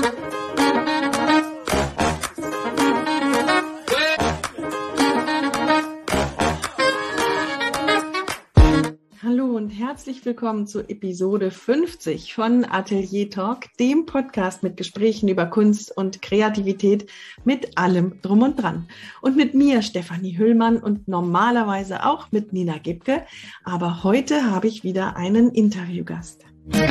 Hallo und herzlich willkommen zu Episode 50 von Atelier Talk, dem Podcast mit Gesprächen über Kunst und Kreativität mit allem drum und dran. Und mit mir, Stefanie Hüllmann, und normalerweise auch mit Nina Gebke. Aber heute habe ich wieder einen Interviewgast.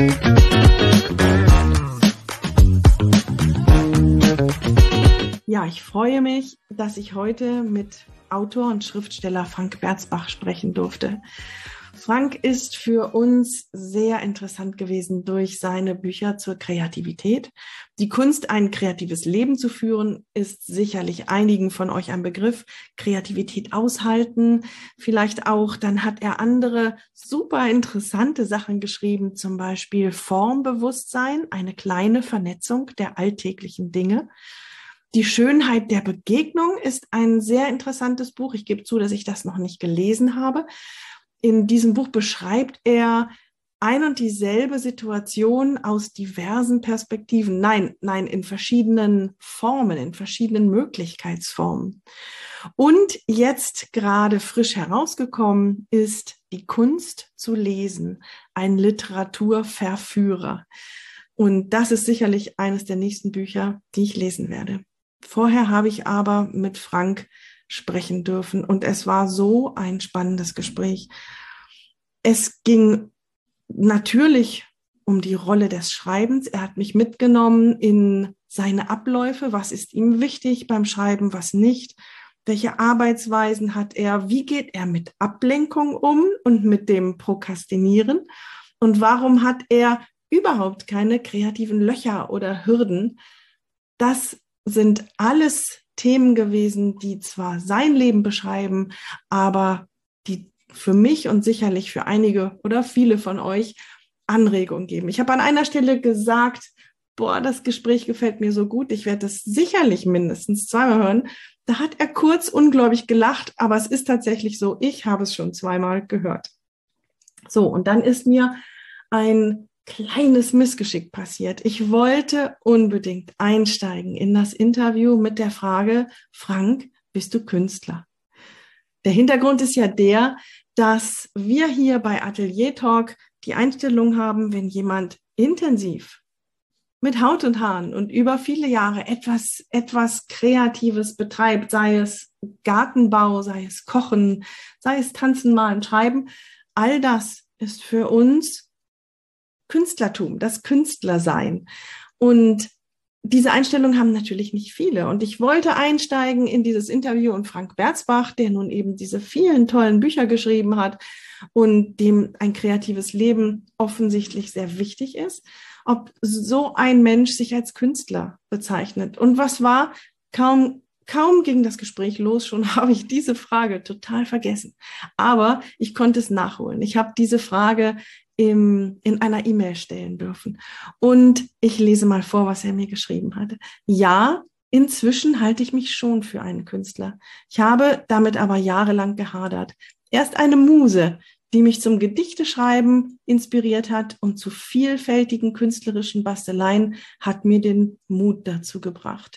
Ja, ich freue mich, dass ich heute mit Autor und Schriftsteller Frank Berzbach sprechen durfte. Frank ist für uns sehr interessant gewesen durch seine Bücher zur Kreativität. Die Kunst, ein kreatives Leben zu führen, ist sicherlich einigen von euch ein Begriff. Kreativität aushalten, vielleicht auch. Dann hat er andere super interessante Sachen geschrieben, zum Beispiel Formbewusstsein, eine kleine Vernetzung der alltäglichen Dinge. Die Schönheit der Begegnung ist ein sehr interessantes Buch. Ich gebe zu, dass ich das noch nicht gelesen habe. In diesem Buch beschreibt er ein und dieselbe Situation aus diversen Perspektiven. Nein, in verschiedenen Formen, in verschiedenen Möglichkeitsformen. Und jetzt gerade frisch herausgekommen ist Die Kunst zu lesen, ein Literaturverführer. Und das ist sicherlich eines der nächsten Bücher, die ich lesen werde. Vorher habe ich aber mit Frank sprechen dürfen und es war so ein spannendes Gespräch. Es ging natürlich um die Rolle des Schreibens. Er hat mich mitgenommen in seine Abläufe. Was ist ihm wichtig beim Schreiben, was nicht? Welche Arbeitsweisen hat er? Wie geht er mit Ablenkung um und mit dem Prokrastinieren? Und warum hat er überhaupt keine kreativen Löcher oder Hürden? Das sind alles Themen gewesen, die zwar sein Leben beschreiben, aber die für mich und sicherlich für einige oder viele von euch Anregungen geben. Ich habe an einer Stelle gesagt, das Gespräch gefällt mir so gut, ich werde es sicherlich mindestens zweimal hören. Da hat er kurz ungläubig gelacht, aber es ist tatsächlich so, ich habe es schon zweimal gehört. So, und dann ist mir ein kleines Missgeschick passiert. Ich wollte unbedingt einsteigen in das Interview mit der Frage, Frank, bist du Künstler? Der Hintergrund ist ja der, dass wir hier bei Atelier Talk die Einstellung haben, wenn jemand intensiv mit Haut und Haaren und über viele Jahre etwas Kreatives betreibt, sei es Gartenbau, sei es Kochen, sei es Tanzen, Malen, Schreiben, all das ist für uns Künstlertum, das Künstlersein. Und diese Einstellung haben natürlich nicht viele. Und ich wollte einsteigen in dieses Interview und Frank Berzbach, der nun eben diese vielen tollen Bücher geschrieben hat und dem ein kreatives Leben offensichtlich sehr wichtig ist, ob so ein Mensch sich als Künstler bezeichnet. Und was war? Kaum ging das Gespräch los, schon habe ich diese Frage total vergessen. Aber ich konnte es nachholen. Ich habe diese Frage in einer E-Mail stellen dürfen. Und ich lese mal vor, was er mir geschrieben hatte. Ja, inzwischen halte ich mich schon für einen Künstler. Ich habe damit aber jahrelang gehadert. Erst eine Muse, die mich zum Gedichteschreiben inspiriert hat und zu vielfältigen künstlerischen Basteleien, hat mir den Mut dazu gebracht.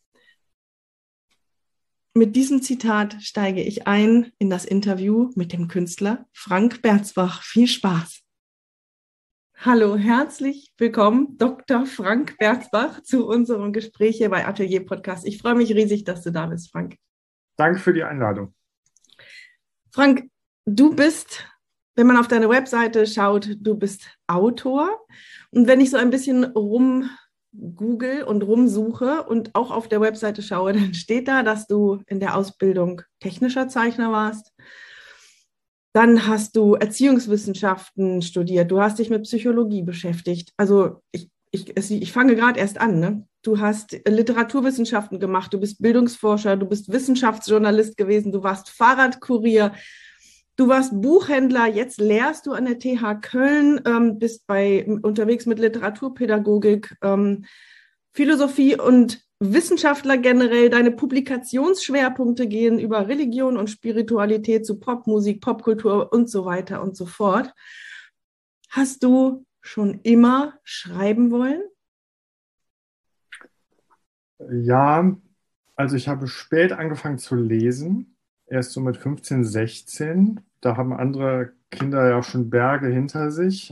Mit diesem Zitat steige ich ein in das Interview mit dem Künstler Frank Berzbach. Viel Spaß! Hallo, herzlich willkommen, Dr. Frank Berzbach, zu unserem Gespräch hier bei Atelier Podcast. Ich freue mich riesig, dass du da bist, Frank. Danke für die Einladung. Frank, du bist, wenn man auf deine Webseite schaut, du bist Autor. Und wenn ich so ein bisschen rumgoogle und rumsuche und auch auf der Webseite schaue, dann steht da, dass du in der Ausbildung technischer Zeichner warst. Dann hast du Erziehungswissenschaften studiert, du hast dich mit Psychologie beschäftigt. Also ich fange gerade erst an, ne? Du hast Literaturwissenschaften gemacht, du bist Bildungsforscher, du bist Wissenschaftsjournalist gewesen, du warst Fahrradkurier, du warst Buchhändler, jetzt lehrst du an der TH Köln, bist unterwegs mit Literaturpädagogik, Philosophie und Wissenschaftler generell. Deine Publikationsschwerpunkte gehen über Religion und Spiritualität zu Popmusik, Popkultur und so weiter und so fort. Hast du schon immer schreiben wollen? Ja, also ich habe spät angefangen zu lesen, erst so mit 15, 16. Da haben andere Kinder ja auch schon Berge hinter sich.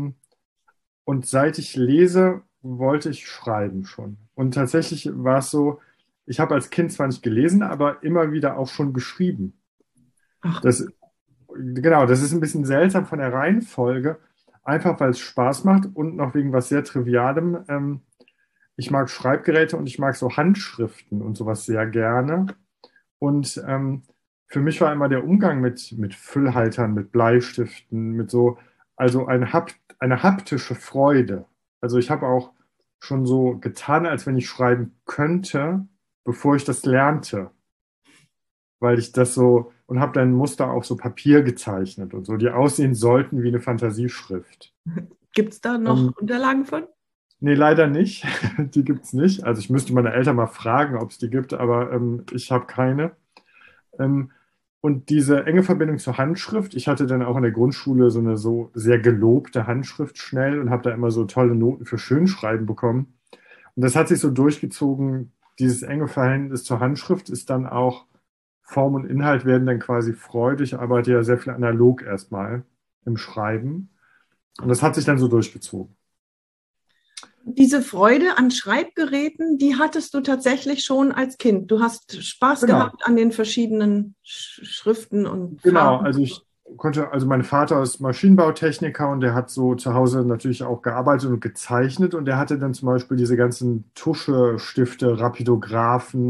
Und seit ich lese, wollte ich schreiben schon. Und tatsächlich war es so, ich habe als Kind zwar nicht gelesen, aber immer wieder auch schon geschrieben. Ach, Das, genau, das ist ein bisschen seltsam von der Reihenfolge, einfach weil es Spaß macht und noch wegen was sehr Trivialem. Ich mag Schreibgeräte und ich mag so Handschriften und sowas sehr gerne. Und für mich war immer der Umgang mit Füllhaltern, mit Bleistiften, mit so, also eine haptische Freude. Also ich habe auch schon so getan, als wenn ich schreiben könnte, bevor ich das lernte, weil ich das so und habe dann Muster auf so Papier gezeichnet und so, die aussehen sollten wie eine Fantasieschrift. gibt es da noch Ähm, Unterlagen von? Nee, leider nicht. Die gibt es nicht. Also ich müsste meine Eltern mal fragen, ob es die gibt, aber ich habe keine. Ähm, und diese enge Verbindung zur Handschrift, ich hatte dann auch in der Grundschule so eine so sehr gelobte Handschrift schnell und habe da immer so tolle Noten für Schönschreiben bekommen. Und das hat sich so durchgezogen. Dieses enge Verhältnis zur Handschrift ist dann auch, Form und Inhalt werden dann quasi freudig. Ich arbeite ja sehr viel analog erstmal im Schreiben. Und das hat sich dann so durchgezogen. Diese Freude an Schreibgeräten, die hattest du tatsächlich schon als Kind. Du hast Spaß Genau. gehabt an den verschiedenen Schriften und Genau, Farben. also ich konnte, also mein Vater ist Maschinenbautechniker und der hat so zu Hause natürlich auch gearbeitet und gezeichnet und der hatte dann zum Beispiel diese ganzen Tuschestifte, Rapidographen,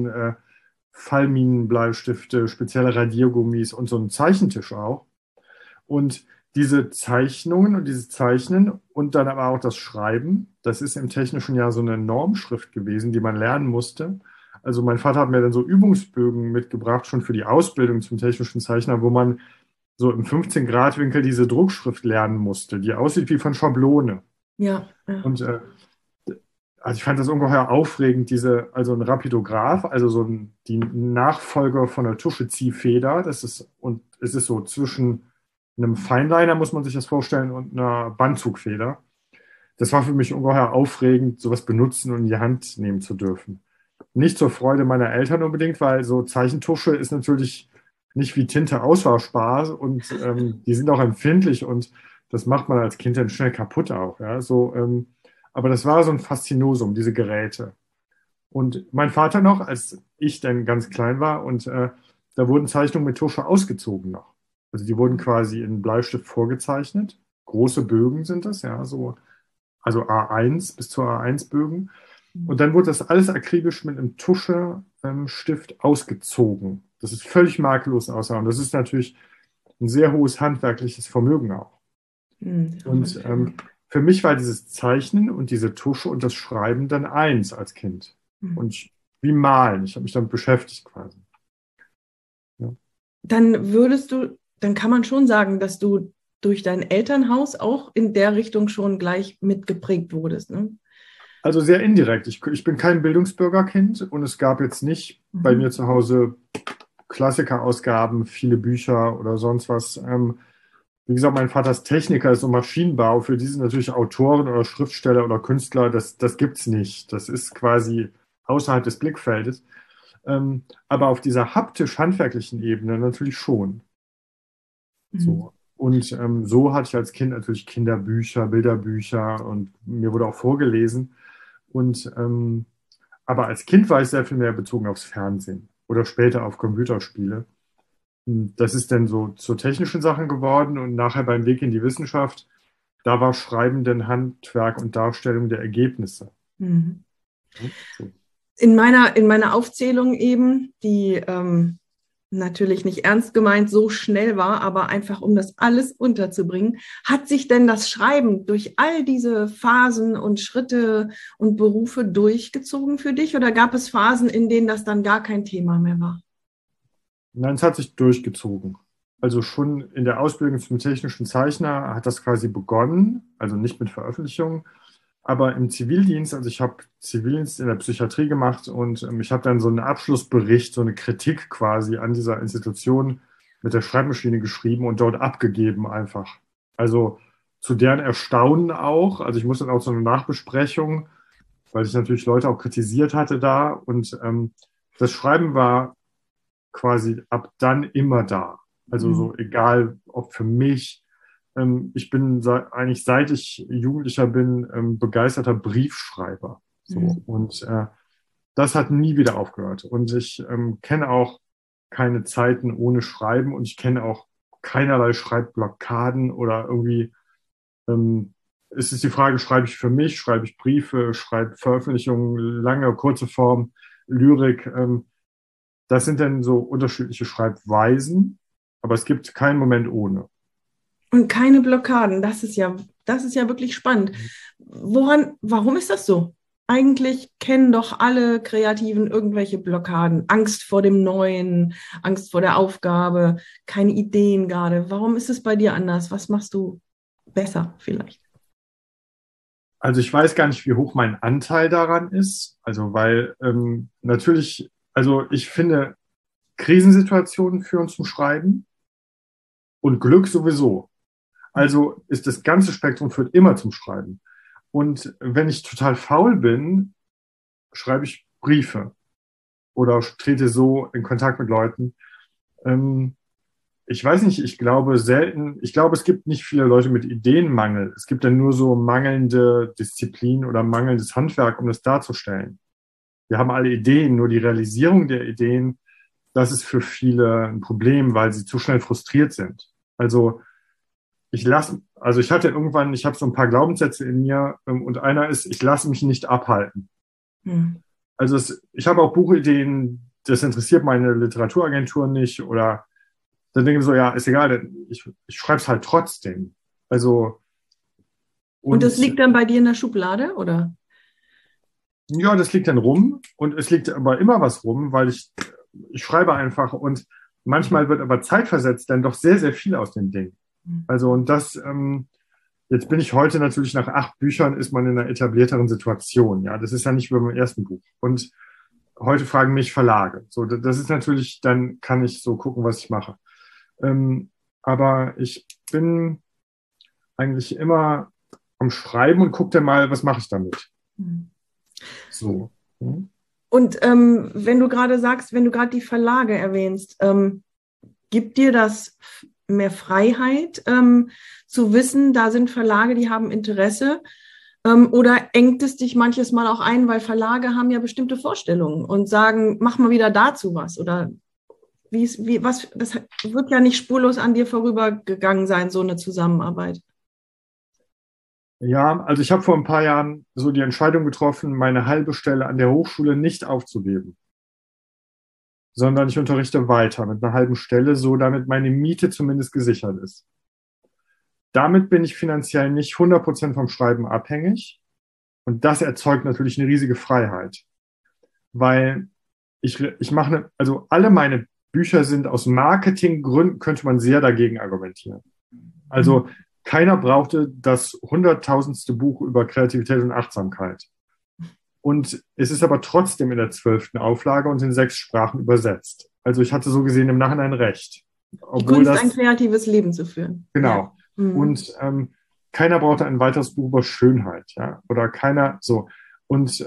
Fallminenbleistifte, spezielle Radiergummis und so einen Zeichentisch auch. Und diese Zeichnungen und dieses Zeichnen und dann aber auch das Schreiben, das ist im Technischen ja so eine Normschrift gewesen, die man lernen musste. Also mein Vater hat mir dann so Übungsbögen mitgebracht, schon für die Ausbildung zum technischen Zeichner, wo man so im 15-Grad-Winkel diese Druckschrift lernen musste, die aussieht wie von Schablone. Ja, ja. Und also ich fand das ungeheuer aufregend, also ein Rapidograph, also die Nachfolger von der Tuscheziehfeder, und es ist so zwischen einem Feinliner, muss man sich das vorstellen, und einer Bandzugfeder. Das war für mich ungeheuer aufregend, sowas benutzen und in die Hand nehmen zu dürfen. Nicht zur Freude meiner Eltern unbedingt, weil so Zeichentusche ist natürlich nicht wie Tinte austauschbar und die sind auch empfindlich und das macht man als Kind dann schnell kaputt auch. Ja? So, aber das war so ein Faszinosum, diese Geräte. Und mein Vater noch, als ich dann ganz klein war und da wurden Zeichnungen mit Tusche ausgezogen noch. Also die wurden quasi in Bleistift vorgezeichnet. Große Bögen sind das, ja, so, also A1 bis zur A1 Bögen. Und dann wurde das alles akribisch mit einem Tuschestift ausgezogen. Das ist völlig makellos aussah. Und das ist natürlich ein sehr hohes handwerkliches Vermögen auch. Und für mich war dieses Zeichnen und diese Tusche und das Schreiben dann eins als Kind. Und wie Malen. Ich habe mich damit beschäftigt quasi. Ja. Dann kann man schon sagen, dass du durch dein Elternhaus auch in der Richtung schon gleich mitgeprägt wurdest, ne? Also sehr indirekt. Ich bin kein Bildungsbürgerkind und es gab jetzt nicht bei mir zu Hause Klassikerausgaben, viele Bücher oder sonst was. Wie gesagt, mein Vater ist Techniker, ist so Maschinenbau. Für die sind natürlich Autoren oder Schriftsteller oder Künstler, das gibt es nicht. Das ist quasi außerhalb des Blickfeldes. Aber auf dieser haptisch-handwerklichen Ebene natürlich schon. So. Und so hatte ich als Kind natürlich Kinderbücher, Bilderbücher und mir wurde auch vorgelesen. Und aber als Kind war ich sehr viel mehr bezogen aufs Fernsehen oder später auf Computerspiele. Das ist dann so zur technischen Sachen geworden und nachher beim Weg in die Wissenschaft, da war Schreiben dann Handwerk und Darstellung der Ergebnisse. Mhm. Ja, so. In meiner Aufzählung eben, die natürlich nicht ernst gemeint so schnell war, aber einfach um das alles unterzubringen, hat sich denn das Schreiben durch all diese Phasen und Schritte und Berufe durchgezogen für dich oder gab es Phasen, in denen das dann gar kein Thema mehr war? Nein, es hat sich durchgezogen. Also schon in der Ausbildung zum technischen Zeichner hat das quasi begonnen, also nicht mit Veröffentlichungen, aber im Zivildienst, also ich habe Zivildienst in der Psychiatrie gemacht und ich habe dann so einen Abschlussbericht, so eine Kritik quasi an dieser Institution mit der Schreibmaschine geschrieben und dort abgegeben einfach. Also zu deren Erstaunen auch, also ich musste dann auch so eine Nachbesprechung weil ich natürlich Leute auch kritisiert hatte da. Und das Schreiben war quasi ab dann immer da. Also so egal, ob für mich. Ich bin eigentlich seit ich Jugendlicher bin begeisterter Briefschreiber. So. Und das hat nie wieder aufgehört. Und ich kenne auch keine Zeiten ohne Schreiben und ich kenne auch keinerlei Schreibblockaden oder irgendwie. Es ist die Frage, schreibe ich für mich, schreibe ich Briefe, schreibe Veröffentlichungen, lange, kurze Form, Lyrik. Das sind dann so unterschiedliche Schreibweisen, aber es gibt keinen Moment ohne. Und keine Blockaden. Das ist ja wirklich spannend. Warum ist das so? Eigentlich kennen doch alle Kreativen irgendwelche Blockaden. Angst vor dem Neuen, Angst vor der Aufgabe, keine Ideen gerade. Warum ist es bei dir anders? Was machst du besser vielleicht? Also ich weiß gar nicht, wie hoch mein Anteil daran ist. Also weil natürlich, also ich finde, Krisensituationen führen zum Schreiben und Glück sowieso. Also ist das ganze Spektrum führt immer zum Schreiben. Und wenn ich total faul bin, schreibe ich Briefe oder trete so in Kontakt mit Leuten. Ich weiß nicht, ich glaube, es gibt nicht viele Leute mit Ideenmangel. Es gibt dann nur so mangelnde Disziplin oder mangelndes Handwerk, um das darzustellen. Wir haben alle Ideen, nur die Realisierung der Ideen, das ist für viele ein Problem, weil sie zu schnell frustriert sind. Also ich habe so ein paar Glaubenssätze in mir und einer ist, ich lasse mich nicht abhalten. Also ich habe auch Buchideen, das interessiert meine Literaturagentur nicht oder dann denke ich so, ja, ist egal, ich schreibe es halt trotzdem. Also und das liegt dann bei dir in der Schublade, oder? Ja, das liegt dann rum und es liegt aber immer was rum, weil ich schreibe einfach und manchmal wird aber zeitversetzt dann doch sehr, sehr viel aus dem Ding. Also und jetzt bin ich heute natürlich nach 8 Büchern ist man in einer etablierteren Situation. Ja, das ist ja nicht wie beim ersten Buch. Und heute fragen mich Verlage. So, das ist natürlich, dann kann ich so gucken, was ich mache. Aber ich bin eigentlich immer am Schreiben und gucke dann mal, was mache ich damit. So. Und wenn du gerade die Verlage erwähnst, gibt dir das mehr Freiheit, zu wissen, da sind Verlage, die haben Interesse, oder engt es dich manches Mal auch ein, weil Verlage haben ja bestimmte Vorstellungen und sagen, mach mal wieder dazu was, oder das wird ja nicht spurlos an dir vorübergegangen sein, so eine Zusammenarbeit. Ja, also ich habe vor ein paar Jahren so die Entscheidung getroffen, meine halbe Stelle an der Hochschule nicht aufzugeben, sondern ich unterrichte weiter mit einer halben Stelle, so damit meine Miete zumindest gesichert ist. Damit bin ich finanziell nicht 100% vom Schreiben abhängig und das erzeugt natürlich eine riesige Freiheit, weil ich mache, also alle meine Bücher sind aus Marketinggründen, könnte man sehr dagegen argumentieren. Also keiner brauchte das 100.000. Buch über Kreativität und Achtsamkeit. Und es ist aber trotzdem in der 12. Auflage und in 6 Sprachen übersetzt. Also ich hatte so gesehen im Nachhinein recht. Die Kunst, ein kreatives Leben zu führen. Genau. Ja. Und keiner brauchte ein weiteres Buch über Schönheit, ja. Oder keiner so. Und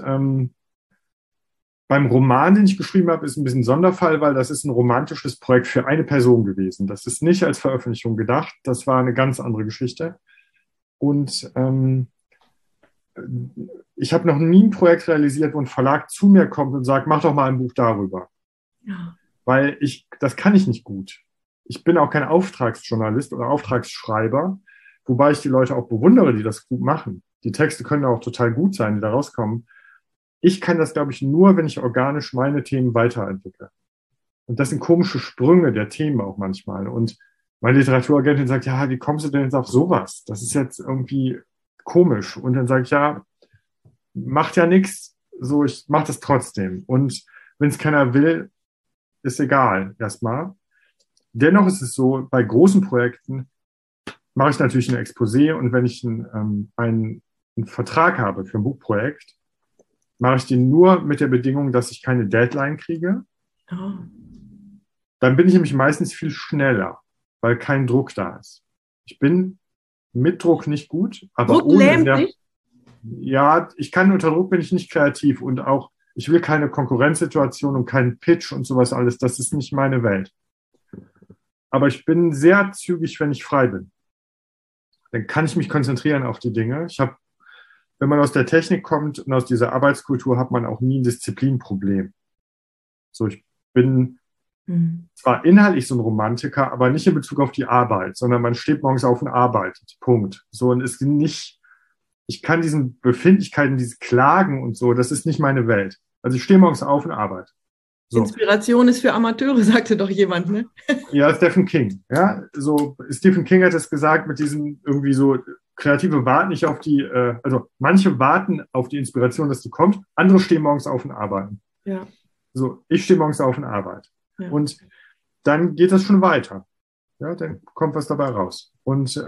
beim Roman, den ich geschrieben habe, ist ein bisschen ein Sonderfall, weil das ist ein romantisches Projekt für eine Person gewesen. Das ist nicht als Veröffentlichung gedacht. Das war eine ganz andere Geschichte. Und ich habe noch nie ein Projekt realisiert, wo ein Verlag zu mir kommt und sagt, mach doch mal ein Buch darüber. Ja. Weil das kann ich nicht gut. Ich bin auch kein Auftragsjournalist oder Auftragsschreiber, wobei ich die Leute auch bewundere, die das gut machen. Die Texte können auch total gut sein, die da rauskommen. Ich kann das, glaube ich, nur, wenn ich organisch meine Themen weiterentwickle. Und das sind komische Sprünge der Themen auch manchmal. Und meine Literaturagentin sagt, ja, wie kommst du denn jetzt auf sowas? Das ist jetzt irgendwie komisch. Und dann sage ich, ja, macht ja nichts. So, ich mache das trotzdem. Und wenn es keiner will, ist egal, erstmal. Dennoch ist es so, bei großen Projekten mache ich natürlich ein Exposé und wenn ich einen Vertrag habe für ein Buchprojekt, mache ich den nur mit der Bedingung, dass ich keine Deadline kriege. Oh. Dann bin ich nämlich meistens viel schneller, weil kein Druck da ist. Ich bin mit Druck nicht gut, aber Druck lähmt dich? Ja, ich kann unter Druck bin ich nicht kreativ und auch, ich will keine Konkurrenzsituation und keinen Pitch und sowas alles. Das ist nicht meine Welt. Aber ich bin sehr zügig, wenn ich frei bin. Dann kann ich mich konzentrieren auf die Dinge. Wenn man aus der Technik kommt und aus dieser Arbeitskultur, hat man auch nie ein Disziplinproblem. So, ich bin zwar inhaltlich so ein Romantiker, aber nicht in Bezug auf die Arbeit, sondern man steht morgens auf und arbeitet. Punkt. So, und ist nicht, ich kann diesen Befindlichkeiten, dieses Klagen und so, das ist nicht meine Welt. Also ich stehe morgens auf und arbeite. So. Inspiration ist für Amateure, sagte doch jemand, ne? Ja, Stephen King. Ja, so Stephen King hat es gesagt mit diesem irgendwie so, Kreative warten nicht auf die, also manche warten auf die Inspiration, dass die kommt, andere stehen morgens auf und arbeiten. Ja. So, ich stehe morgens auf und arbeite. Ja. Und dann geht das schon weiter. Ja, dann kommt was dabei raus. Und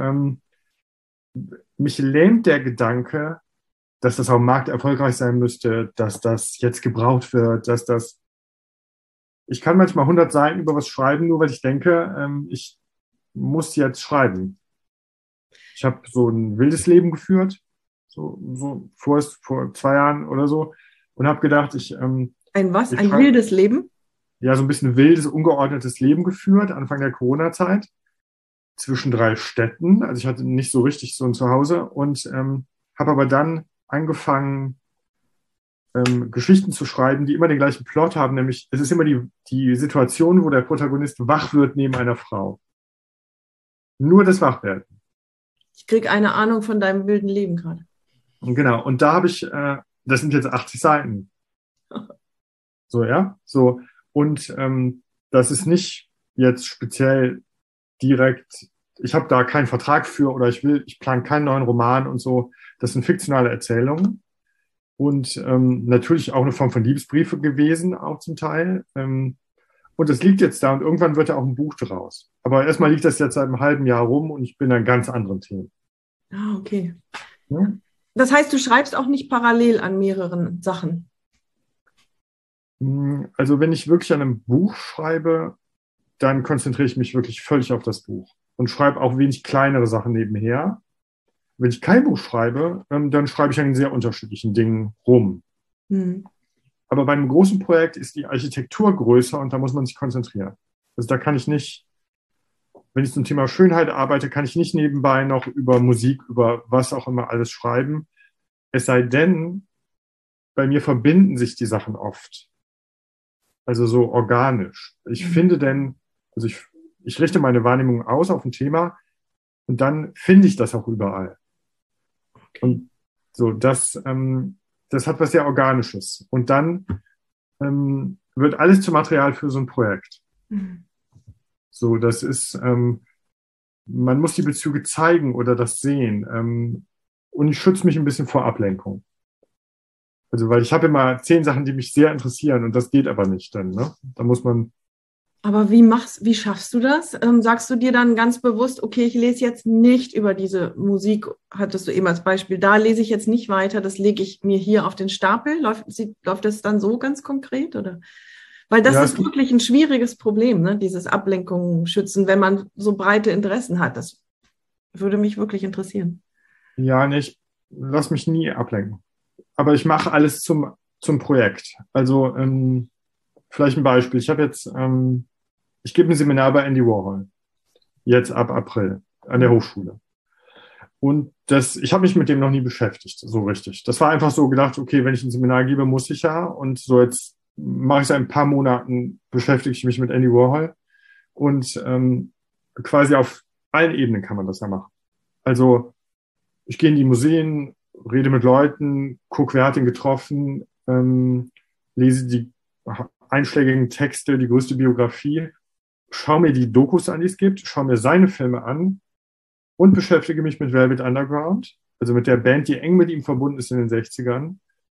mich lähmt der Gedanke, dass das auf dem Markt erfolgreich sein müsste, dass das jetzt gebraucht wird, dass das. Ich kann manchmal 100 Seiten über was schreiben, nur weil ich denke, ich muss jetzt schreiben. Ich habe so ein wildes Leben geführt, so vor 2 Jahren oder so, und habe gedacht, ein was? Ein wildes Leben? Ja, so ein bisschen wildes, ungeordnetes Leben geführt, Anfang der Corona-Zeit, zwischen 3 Städten. Also ich hatte nicht so richtig so ein Zuhause und habe aber dann angefangen, Geschichten zu schreiben, die immer den gleichen Plot haben, nämlich es ist immer die Situation, wo der Protagonist wach wird neben einer Frau. Nur das Wachwerden. Ich kriege eine Ahnung von deinem wilden Leben gerade. Und genau, und da habe ich, das sind jetzt 80 Seiten. So, ja, so. Und das ist nicht jetzt speziell direkt, ich habe da keinen Vertrag für oder ich plane keinen neuen Roman und so. Das sind fiktionale Erzählungen. Und natürlich auch eine Form von Liebesbriefe gewesen, auch zum Teil. Und es liegt jetzt da und irgendwann wird ja auch ein Buch draus. Aber erstmal liegt das jetzt seit einem halben Jahr rum und ich bin an ganz anderen Themen. Ah, okay. Ja? Das heißt, du schreibst auch nicht parallel an mehreren Sachen? Also wenn ich wirklich an einem Buch schreibe, dann konzentriere ich mich wirklich völlig auf das Buch und schreibe auch wenig kleinere Sachen nebenher. Wenn ich kein Buch schreibe, dann schreibe ich an sehr unterschiedlichen Dingen rum. Aber bei einem großen Projekt ist die Architektur größer und da muss man sich konzentrieren. Also da kann ich nicht, wenn ich zum Thema Schönheit arbeite, kann ich nicht nebenbei noch über Musik, über was auch immer alles schreiben. Es sei denn, bei mir verbinden sich die Sachen oft. Also so organisch. Ich finde denn, also ich richte meine Wahrnehmung aus auf ein Thema und dann finde ich das auch überall. Und so, das hat was sehr Organisches. Und dann wird alles zum Material für so ein Projekt. So, das ist, man muss die Bezüge zeigen oder das sehen. Und ich schütze mich ein bisschen vor Ablenkung. Also, weil ich habe immer 10 Sachen, die mich sehr interessieren und das geht aber nicht dann, ne? Da muss man. Aber wie schaffst du das? Sagst du dir dann ganz bewusst, okay, ich lese jetzt nicht über diese Musik, hattest du eben als Beispiel, da lese ich jetzt nicht weiter, das lege ich mir hier auf den Stapel. Läuft das dann so ganz konkret, oder? Weil das ist wirklich ein schwieriges Problem, ne? Dieses Ablenkung schützen, wenn man so breite Interessen hat. Das würde mich wirklich interessieren. Ja, ich lass mich nie ablenken. Aber ich mache alles zum Projekt. Also vielleicht ein Beispiel. Ich gebe ein Seminar bei Andy Warhol. Jetzt ab April an der Hochschule. Und ich habe mich mit dem noch nie beschäftigt, so richtig. Das war einfach so gedacht, okay, wenn ich ein Seminar gebe, muss ich ja. Und so jetzt mache ich seit ein paar Monaten, beschäftige ich mich mit Andy Warhol. Und quasi auf allen Ebenen kann man das ja machen. Also ich gehe in die Museen, rede mit Leuten, gucke, wer hat ihn getroffen, lese die einschlägigen Texte, die größte Biografie, schaue mir die Dokus an, die es gibt, schaue mir seine Filme an und beschäftige mich mit Velvet Underground, also mit der Band, die eng mit ihm verbunden ist in den 60ern.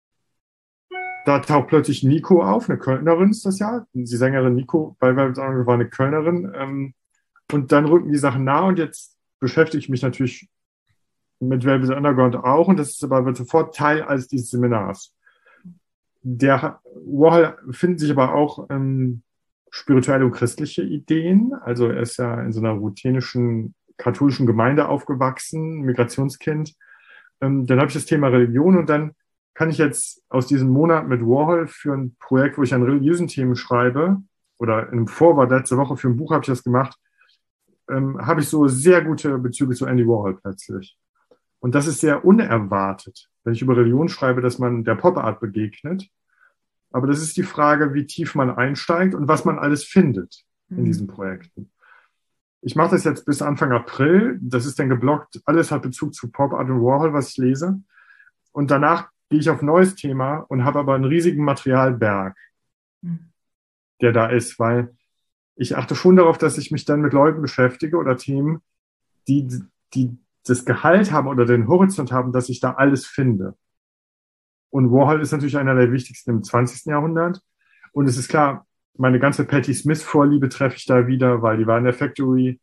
Da taucht plötzlich Nico auf, eine Kölnerin ist das ja, die Sängerin Nico bei Velvet Underground war eine Kölnerin. Und dann rücken die Sachen nah und jetzt beschäftige ich mich natürlich mit Velvet Underground auch und wird sofort Teil als dieses Seminars. Der Warhol findet sich aber auch spirituelle und christliche Ideen. Also er ist ja in so einer ruthenischen katholischen Gemeinde aufgewachsen, Migrationskind. Dann habe ich das Thema Religion und dann kann ich jetzt aus diesem Monat mit Warhol für ein Projekt, wo ich an religiösen Themen schreibe, oder im Vorwort letzte Woche für ein Buch habe ich das gemacht, habe ich so sehr gute Bezüge zu Andy Warhol plötzlich. Und das ist sehr unerwartet, wenn ich über Religion schreibe, dass man der Pop-Art begegnet. Aber das ist die Frage, wie tief man einsteigt und was man alles findet in diesen Projekten. Ich mache das jetzt bis Anfang April. Das ist dann geblockt. Alles hat Bezug zu Pop-Art und Warhol, was ich lese. Und danach gehe ich auf ein neues Thema und habe aber einen riesigen Materialberg, der da ist, weil ich achte schon darauf, dass ich mich dann mit Leuten beschäftige oder Themen, die das Gehalt haben oder den Horizont haben, dass ich da alles finde. Und Warhol ist natürlich einer der wichtigsten im 20. Jahrhundert. Und es ist klar, meine ganze Patti Smith-Vorliebe treffe ich da wieder, weil die war in der Factory.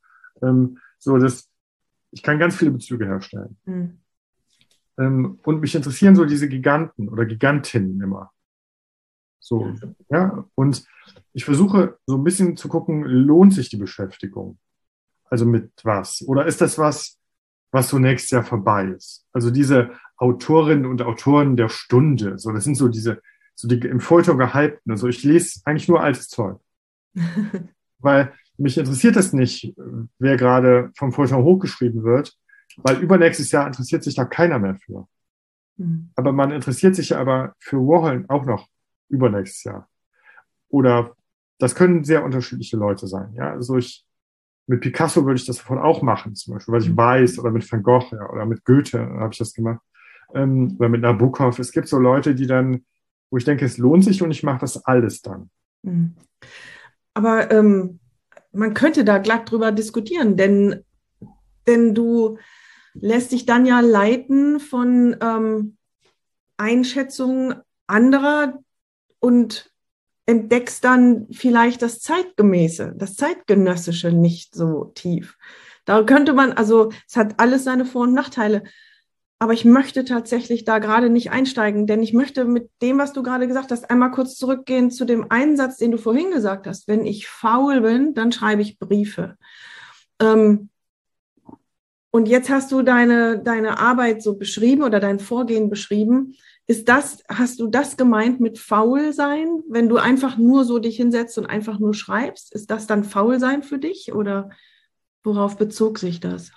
Ich kann ganz viele Bezüge herstellen. Und mich interessieren so diese Giganten oder Gigantinnen immer. So, ja. Und ich versuche so ein bisschen zu gucken, lohnt sich die Beschäftigung? Also mit was? Oder ist das was so nächstes Jahr vorbei ist? Also diese Autorinnen und Autoren der Stunde, so, das sind so die im Feuilleton gehypten. Also ich lese eigentlich nur altes Zeug. Weil mich interessiert es nicht, wer gerade vom Feuilleton hochgeschrieben wird, weil übernächstes Jahr interessiert sich da keiner mehr für. Aber man interessiert sich ja aber für Warhol auch noch übernächstes Jahr. Oder das können sehr unterschiedliche Leute sein. Ja, also mit Picasso würde ich das davon auch machen, zum Beispiel, weil ich weiß, oder mit Van Gogh, ja, oder mit Goethe habe ich das gemacht, oder mit Nabokov. Es gibt so Leute, die dann, wo ich denke, es lohnt sich und ich mache das alles dann. Aber man könnte da glatt drüber diskutieren, denn du lässt dich dann ja leiten von Einschätzungen anderer und entdeckst dann vielleicht das Zeitgemäße, das Zeitgenössische nicht so tief. Da könnte man, also es hat alles seine Vor- und Nachteile, aber ich möchte tatsächlich da gerade nicht einsteigen, denn ich möchte mit dem, was du gerade gesagt hast, einmal kurz zurückgehen zu dem einen Satz, den du vorhin gesagt hast. Wenn ich faul bin, dann schreibe ich Briefe. Und jetzt hast du deine Arbeit so beschrieben oder dein Vorgehen beschrieben. Hast du das gemeint mit faul sein? Wenn du einfach nur so dich hinsetzt und einfach nur schreibst, ist das dann faul sein für dich oder worauf bezog sich das?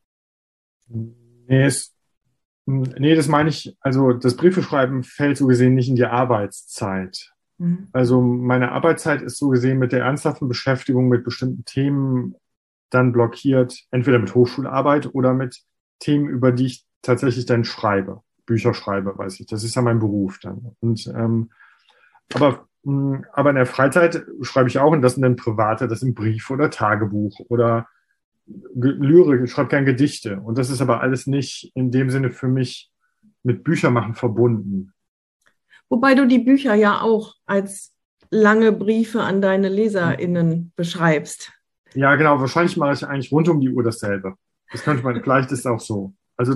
Nee, das meine ich, also das Briefeschreiben fällt so gesehen nicht in die Arbeitszeit. Also meine Arbeitszeit ist so gesehen mit der ernsthaften Beschäftigung mit bestimmten Themen dann blockiert, entweder mit Hochschularbeit oder mit Themen, über die ich tatsächlich dann schreibe. Bücher schreibe, weiß ich. Das ist ja mein Beruf dann. Und aber in der Freizeit schreibe ich auch, und das sind dann private, das sind Briefe oder Tagebuch oder Lyrik, ich schreibe gern Gedichte. Und das ist aber alles nicht in dem Sinne für mich mit Büchermachen verbunden. Wobei du die Bücher ja auch als lange Briefe an deine LeserInnen beschreibst. Ja, genau. Wahrscheinlich mache ich eigentlich rund um die Uhr dasselbe. Das könnte man, vielleicht ist es auch so. Also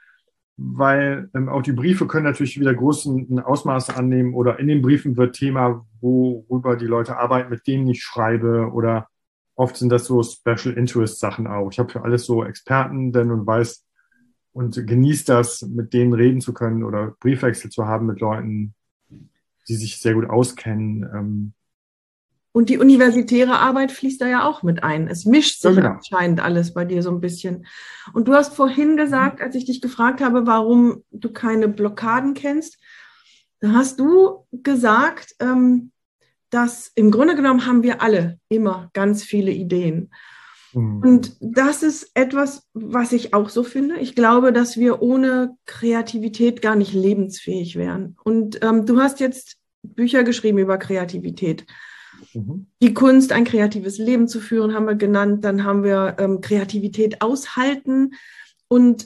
weil auch die Briefe können natürlich wieder großen Ausmaß annehmen oder in den Briefen wird Thema, worüber die Leute arbeiten, mit denen ich schreibe, oder oft sind das so Special Interest Sachen auch. Ich habe für alles so Experten denn und weiß und genieße das, mit denen reden zu können oder Briefwechsel zu haben mit Leuten, die sich sehr gut auskennen. Und die universitäre Arbeit fließt da ja auch mit ein. Es mischt sich Ja, genau. anscheinend alles bei dir so ein bisschen. Und du hast vorhin gesagt, als ich dich gefragt habe, warum du keine Blockaden kennst, da hast du gesagt, dass im Grunde genommen haben wir alle immer ganz viele Ideen. Und das ist etwas, was ich auch so finde. Ich glaube, dass wir ohne Kreativität gar nicht lebensfähig wären. Und du hast jetzt Bücher geschrieben über Kreativität. Die Kunst, ein kreatives Leben zu führen, haben wir genannt. Dann haben wir Kreativität aushalten. Und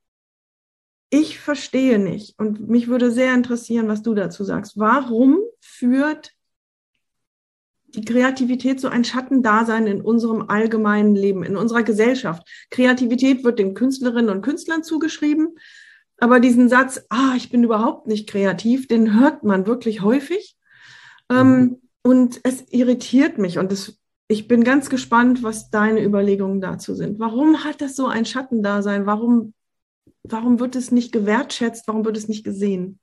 ich verstehe nicht, und mich würde sehr interessieren, was du dazu sagst. Warum führt die Kreativität so ein Schattendasein in unserem allgemeinen Leben, in unserer Gesellschaft? Kreativität wird den Künstlerinnen und Künstlern zugeschrieben, aber diesen Satz, ich bin überhaupt nicht kreativ, den hört man wirklich häufig. Und es irritiert mich, und ich bin ganz gespannt, was deine Überlegungen dazu sind. Warum hat das so ein Schattendasein? Warum warum wird es nicht gewertschätzt? Warum wird es nicht gesehen?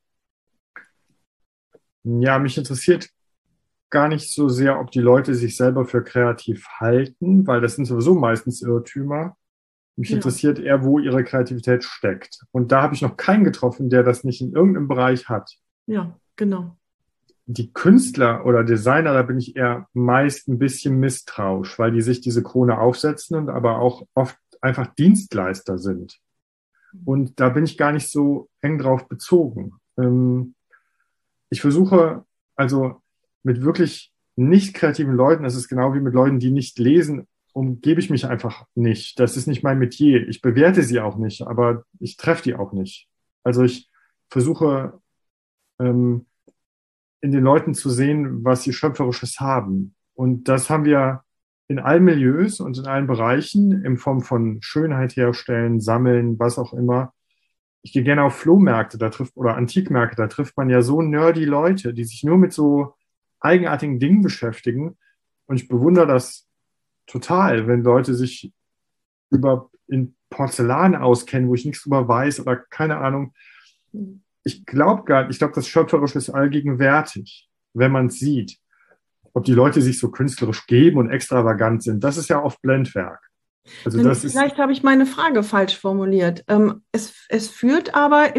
Ja, mich interessiert gar nicht so sehr, ob die Leute sich selber für kreativ halten, weil das sind sowieso meistens Irrtümer. Mich Ja, interessiert eher, wo ihre Kreativität steckt. Und da habe ich noch keinen getroffen, der das nicht in irgendeinem Bereich hat. ja, genau. Die Künstler oder Designer, da bin ich eher meist ein bisschen misstrauisch, weil die sich diese Krone aufsetzen und aber auch oft einfach Dienstleister sind. Und da bin ich gar nicht so eng drauf bezogen. Ich versuche also mit wirklich nicht kreativen Leuten, das ist genau wie mit Leuten, die nicht lesen, umgebe ich mich einfach nicht. Das ist nicht mein Metier. Ich bewerte sie auch nicht, aber ich treffe die auch nicht. Also ich versuche ähm, in den Leuten zu sehen, was sie Schöpferisches haben. Und das haben wir in allen Milieus und in allen Bereichen in Form von Schönheit herstellen, sammeln, was auch immer. Ich gehe gerne auf Flohmärkte, da trifft, oder Antikmärkte, da trifft man ja so nerdy Leute, die sich nur mit so eigenartigen Dingen beschäftigen. Und ich bewundere das total, wenn Leute sich in Porzellan auskennen, wo ich nichts drüber weiß oder keine Ahnung. Ich glaube, das Schöpferische ist allgegenwärtig, wenn man es sieht. Ob die Leute sich so künstlerisch geben und extravagant sind, das ist ja oft Blendwerk. Also das ist, Vielleicht habe ich meine Frage falsch formuliert. Es führt aber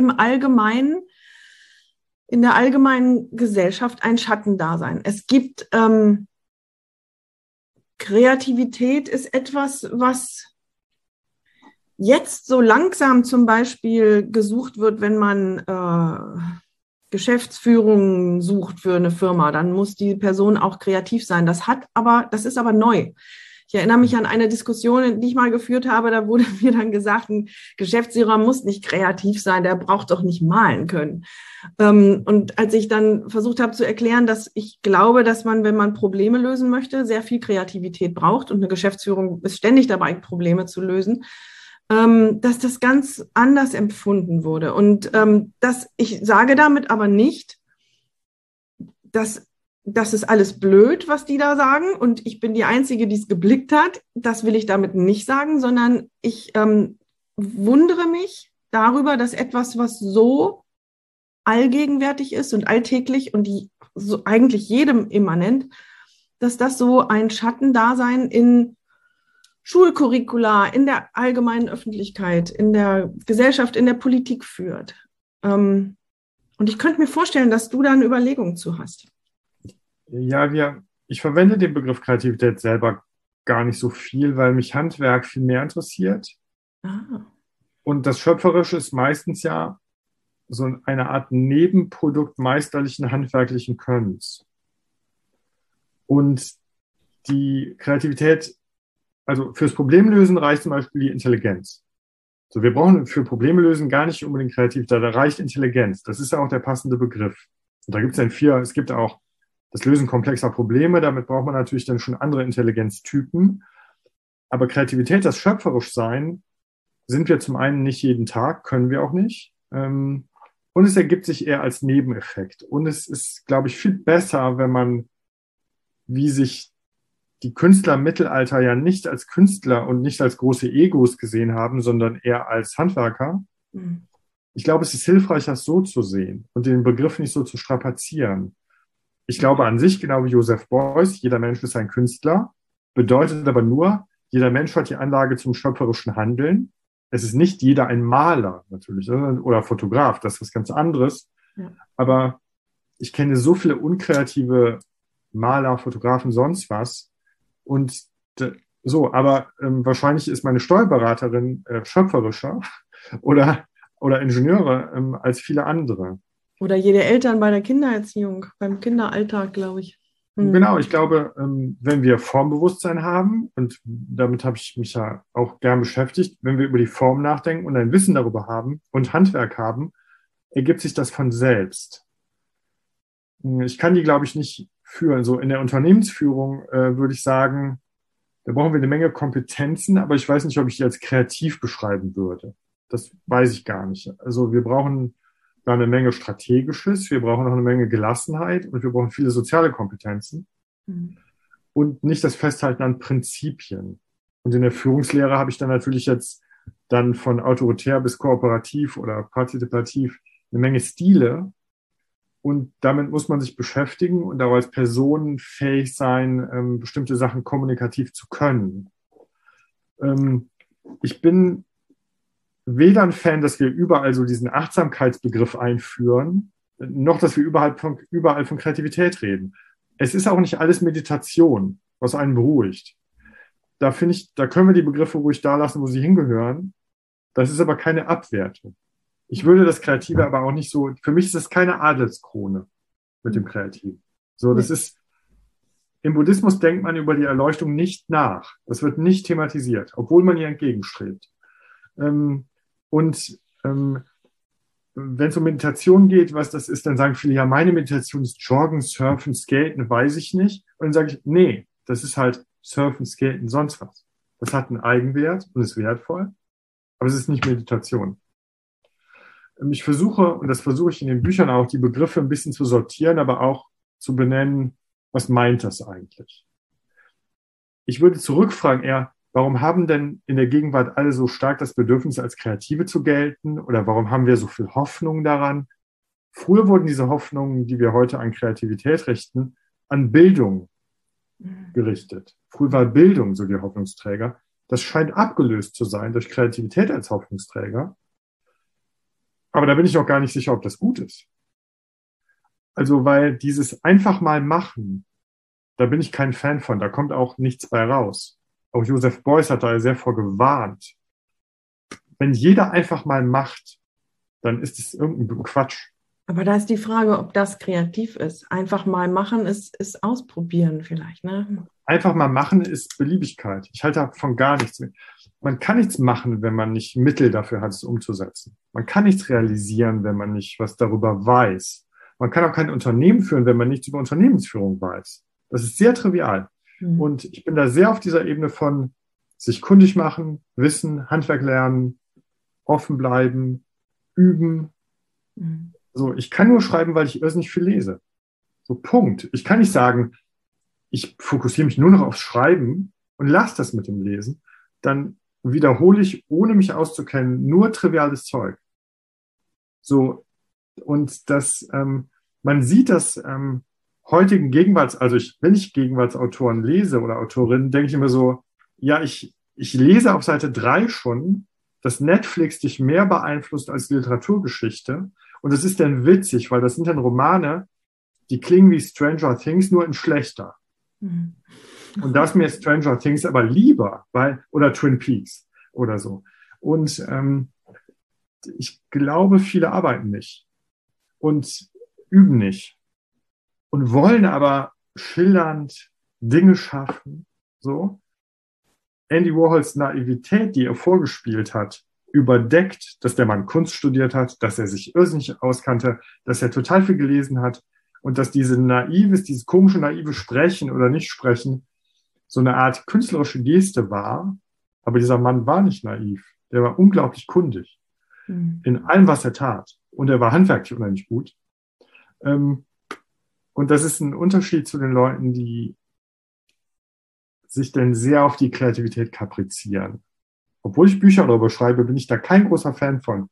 in der allgemeinen Gesellschaft ein Schattendasein. Es gibt Kreativität ist etwas, was jetzt so langsam zum Beispiel gesucht wird, wenn man Geschäftsführung sucht für eine Firma, dann muss die Person auch kreativ sein. Das ist aber neu. Ich erinnere mich an eine Diskussion, die ich mal geführt habe, da wurde mir dann gesagt, ein Geschäftsführer muss nicht kreativ sein, der braucht doch nicht malen können. Und als ich dann versucht habe zu erklären, dass ich glaube, dass man, wenn man Probleme lösen möchte, sehr viel Kreativität braucht und eine Geschäftsführung ist ständig dabei, Probleme zu lösen, dass das ganz anders empfunden wurde. Und ich sage damit aber nicht, dass das ist alles blöd, was die da sagen und ich bin die Einzige, die es geblickt hat. Das will ich damit nicht sagen, sondern ich wundere mich darüber, dass etwas, was so allgegenwärtig ist und alltäglich und so eigentlich jedem immanent, dass das so ein Schattendasein in Schulcurricula, in der allgemeinen Öffentlichkeit, in der Gesellschaft, in der Politik führt. Und ich könnte mir vorstellen, dass du da eine Überlegung zu hast. ich verwende den Begriff Kreativität selber gar nicht so viel, weil mich Handwerk viel mehr interessiert. Ah, Und das Schöpferische ist meistens ja so eine Art Nebenprodukt meisterlichen handwerklichen Könnens. Und die Kreativität, also fürs Problemlösen reicht zum Beispiel die Intelligenz. So, wir brauchen für Probleme lösen gar nicht unbedingt kreativ, da reicht Intelligenz. Das ist ja auch der passende Begriff. Und da gibt es dann es gibt auch das Lösen komplexer Probleme, damit braucht man natürlich dann schon andere Intelligenztypen. Aber Kreativität, das Schöpferischsein, sind wir zum einen nicht jeden Tag, können wir auch nicht. Und es ergibt sich eher als Nebeneffekt. Und es ist, glaube ich, viel besser, wenn man, wie sich die Künstler im Mittelalter ja nicht als Künstler und nicht als große Egos gesehen haben, sondern eher als Handwerker. mhm. Ich glaube, es ist hilfreicher, es so zu sehen und den Begriff nicht so zu strapazieren. Ich glaube an sich, genau wie Joseph Beuys, jeder Mensch ist ein Künstler, bedeutet aber nur, jeder Mensch hat die Anlage zum schöpferischen Handeln. Es ist nicht jeder ein Maler natürlich oder Fotograf, das ist was ganz anderes. Ja. Aber ich kenne so viele unkreative Maler, Fotografen, sonst was. Und aber wahrscheinlich ist meine Steuerberaterin schöpferischer oder Ingenieure als viele andere. Oder jede Eltern bei der Kindererziehung, beim Kinderalltag, glaube ich. Genau, ich glaube, wenn wir Formbewusstsein haben, und damit habe ich mich ja auch gern beschäftigt, wenn wir über die Form nachdenken und ein Wissen darüber haben und Handwerk haben, ergibt sich das von selbst. Ich kann die, glaube ich, nicht führen. So in der Unternehmensführung würde ich sagen, da brauchen wir eine Menge Kompetenzen, aber ich weiß nicht, ob ich die als kreativ beschreiben würde. Das weiß ich gar nicht. Also wir brauchen da eine Menge Strategisches, wir brauchen auch eine Menge Gelassenheit und wir brauchen viele soziale Kompetenzen Mhm. und nicht das Festhalten an Prinzipien. Und in der Führungslehre habe ich dann natürlich jetzt dann von autoritär bis kooperativ oder partizipativ eine Menge Stile. Und damit muss man sich beschäftigen und auch als Person fähig sein, bestimmte Sachen kommunikativ zu können. Ich bin weder ein Fan, dass wir überall so diesen Achtsamkeitsbegriff einführen, noch dass wir überall von Kreativität reden. Es ist auch nicht alles Meditation, was einen beruhigt. Da finde ich, da können wir die Begriffe ruhig da lassen, wo sie hingehören. Das ist aber keine Abwertung. Ich würde das Kreative aber auch nicht so, für mich ist das keine Adelskrone mit dem Kreativen. So, das ist, im Buddhismus denkt man über die Erleuchtung nicht nach. Das wird nicht thematisiert, obwohl man ihr entgegenstrebt. Wenn es um Meditation geht, was das ist, dann sagen viele, ja, meine Meditation ist Joggen, Surfen, Skaten, weiß ich nicht. Und dann sage ich, nee, das ist halt Surfen, Skaten, sonst was. Das hat einen Eigenwert und ist wertvoll, aber es ist nicht Meditation. Ich versuche, und das versuche ich in den Büchern auch, die Begriffe ein bisschen zu sortieren, aber auch zu benennen, was meint das eigentlich? Ich würde zurückfragen eher, warum haben denn in der Gegenwart alle so stark das Bedürfnis, als Kreative zu gelten? Oder warum haben wir so viel Hoffnung daran? Früher wurden diese Hoffnungen, die wir heute an Kreativität richten, an Bildung gerichtet. Früher war Bildung so die Hoffnungsträger. Das scheint abgelöst zu sein durch Kreativität als Hoffnungsträger. Aber da bin ich auch gar nicht sicher, ob das gut ist. Also, weil dieses einfach mal machen, da bin ich kein Fan von, da kommt auch nichts bei raus. Auch Joseph Beuys hat da sehr vor gewarnt. Wenn jeder einfach mal macht, dann ist es irgendein Quatsch. Aber da ist die Frage, ob das kreativ ist. Einfach mal machen ist ausprobieren vielleicht, ne? Einfach mal machen ist Beliebigkeit. Ich halte davon gar nichts mehr. Man kann nichts machen, wenn man nicht Mittel dafür hat, es umzusetzen. Man kann nichts realisieren, wenn man nicht was darüber weiß. Man kann auch kein Unternehmen führen, wenn man nichts über Unternehmensführung weiß. Das ist sehr trivial. Und ich bin da sehr auf dieser Ebene von sich kundig machen, wissen, Handwerk lernen, offen bleiben, üben. So, ich kann nur schreiben, weil ich irrsinnig viel lese. So, Punkt. Ich kann nicht sagen, ich fokussiere mich nur noch aufs Schreiben und lasse das mit dem Lesen. Dann wiederhole ich, ohne mich auszukennen, nur triviales Zeug. So, und das, man sieht das heutigen wenn ich Gegenwartsautoren lese oder Autorinnen, denke ich immer so, ja, ich lese auf Seite 3 schon, dass Netflix dich mehr beeinflusst als die Literaturgeschichte. Und das ist dann witzig, weil das sind dann Romane, die klingen wie Stranger Things, nur in schlechter. Und da ist mir Stranger Things aber lieber, oder Twin Peaks oder so. Und ich glaube, viele arbeiten nicht und üben nicht und wollen aber schillernd Dinge schaffen. So. Andy Warhols Naivität, die er vorgespielt hat, überdeckt, dass der Mann Kunst studiert hat, dass er sich irrsinnig auskannte, dass er total viel gelesen hat und dass dieses komische naive Sprechen oder Nicht-Sprechen so eine Art künstlerische Geste war. Aber dieser Mann war nicht naiv. Der war unglaublich kundig in allem, was er tat. Und er war handwerklich unheimlich gut. Und das ist ein Unterschied zu den Leuten, die sich dann sehr auf die Kreativität kaprizieren. Obwohl ich Bücher darüber schreibe, bin ich da kein großer Fan von.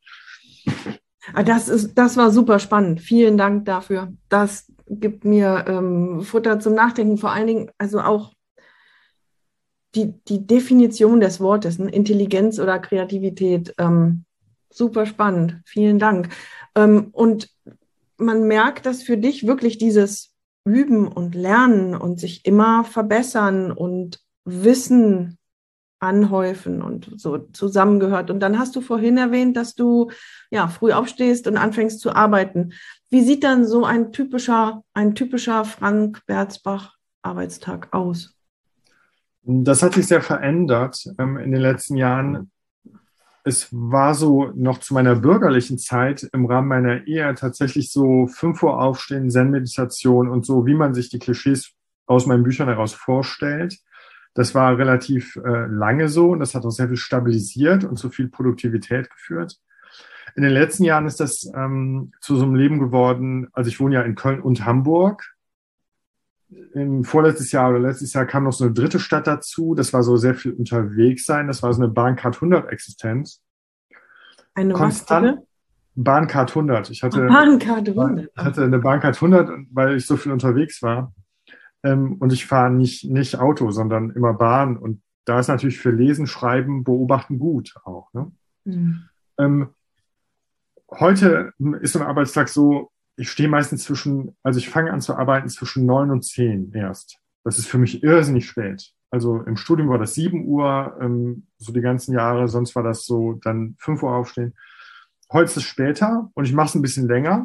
Das war super spannend. Vielen Dank dafür. Das gibt mir Futter zum Nachdenken. Vor allen Dingen, also auch die Definition des Wortes, ne? Intelligenz oder Kreativität. Super spannend. Vielen Dank. Und man merkt, dass für dich wirklich dieses Üben und Lernen und sich immer verbessern und Wissen anhäufen und so zusammengehört. Und dann hast du vorhin erwähnt, dass du ja früh aufstehst und anfängst zu arbeiten. Wie sieht dann so ein typischer Frank Berzbach Arbeitstag aus? Das hat sich sehr verändert in den letzten Jahren. Es war so noch zu meiner bürgerlichen Zeit im Rahmen meiner Ehe tatsächlich so 5 Uhr aufstehen, Zen-Meditation und so, wie man sich die Klischees aus meinen Büchern heraus vorstellt. Das war relativ lange so und das hat auch sehr viel stabilisiert und zu viel Produktivität geführt. In den letzten Jahren ist das zu so einem Leben geworden, also ich wohne ja in Köln und Hamburg im vorletztes Jahr oder letztes Jahr kam noch so eine dritte Stadt dazu. Das war so sehr viel unterwegs sein. Das war so eine Bahncard 100 Existenz. Eine was Konstant bitte? Bahncard 100. Bahnkarte 100. Ich hatte eine Bahncard 100, weil ich so viel unterwegs war. Und ich fahre nicht Auto, sondern immer Bahn. Und da ist natürlich für Lesen, Schreiben, Beobachten gut auch. Ne? Mhm. Ähm, Heute ist so ein Arbeitstag so, ich stehe meistens also ich fange an zu arbeiten zwischen 9 und 10 erst. Das ist für mich irrsinnig spät. Also im Studium war das 7 Uhr, so die ganzen Jahre, sonst war das so dann 5 Uhr aufstehen. Heute ist es später und ich mache es ein bisschen länger.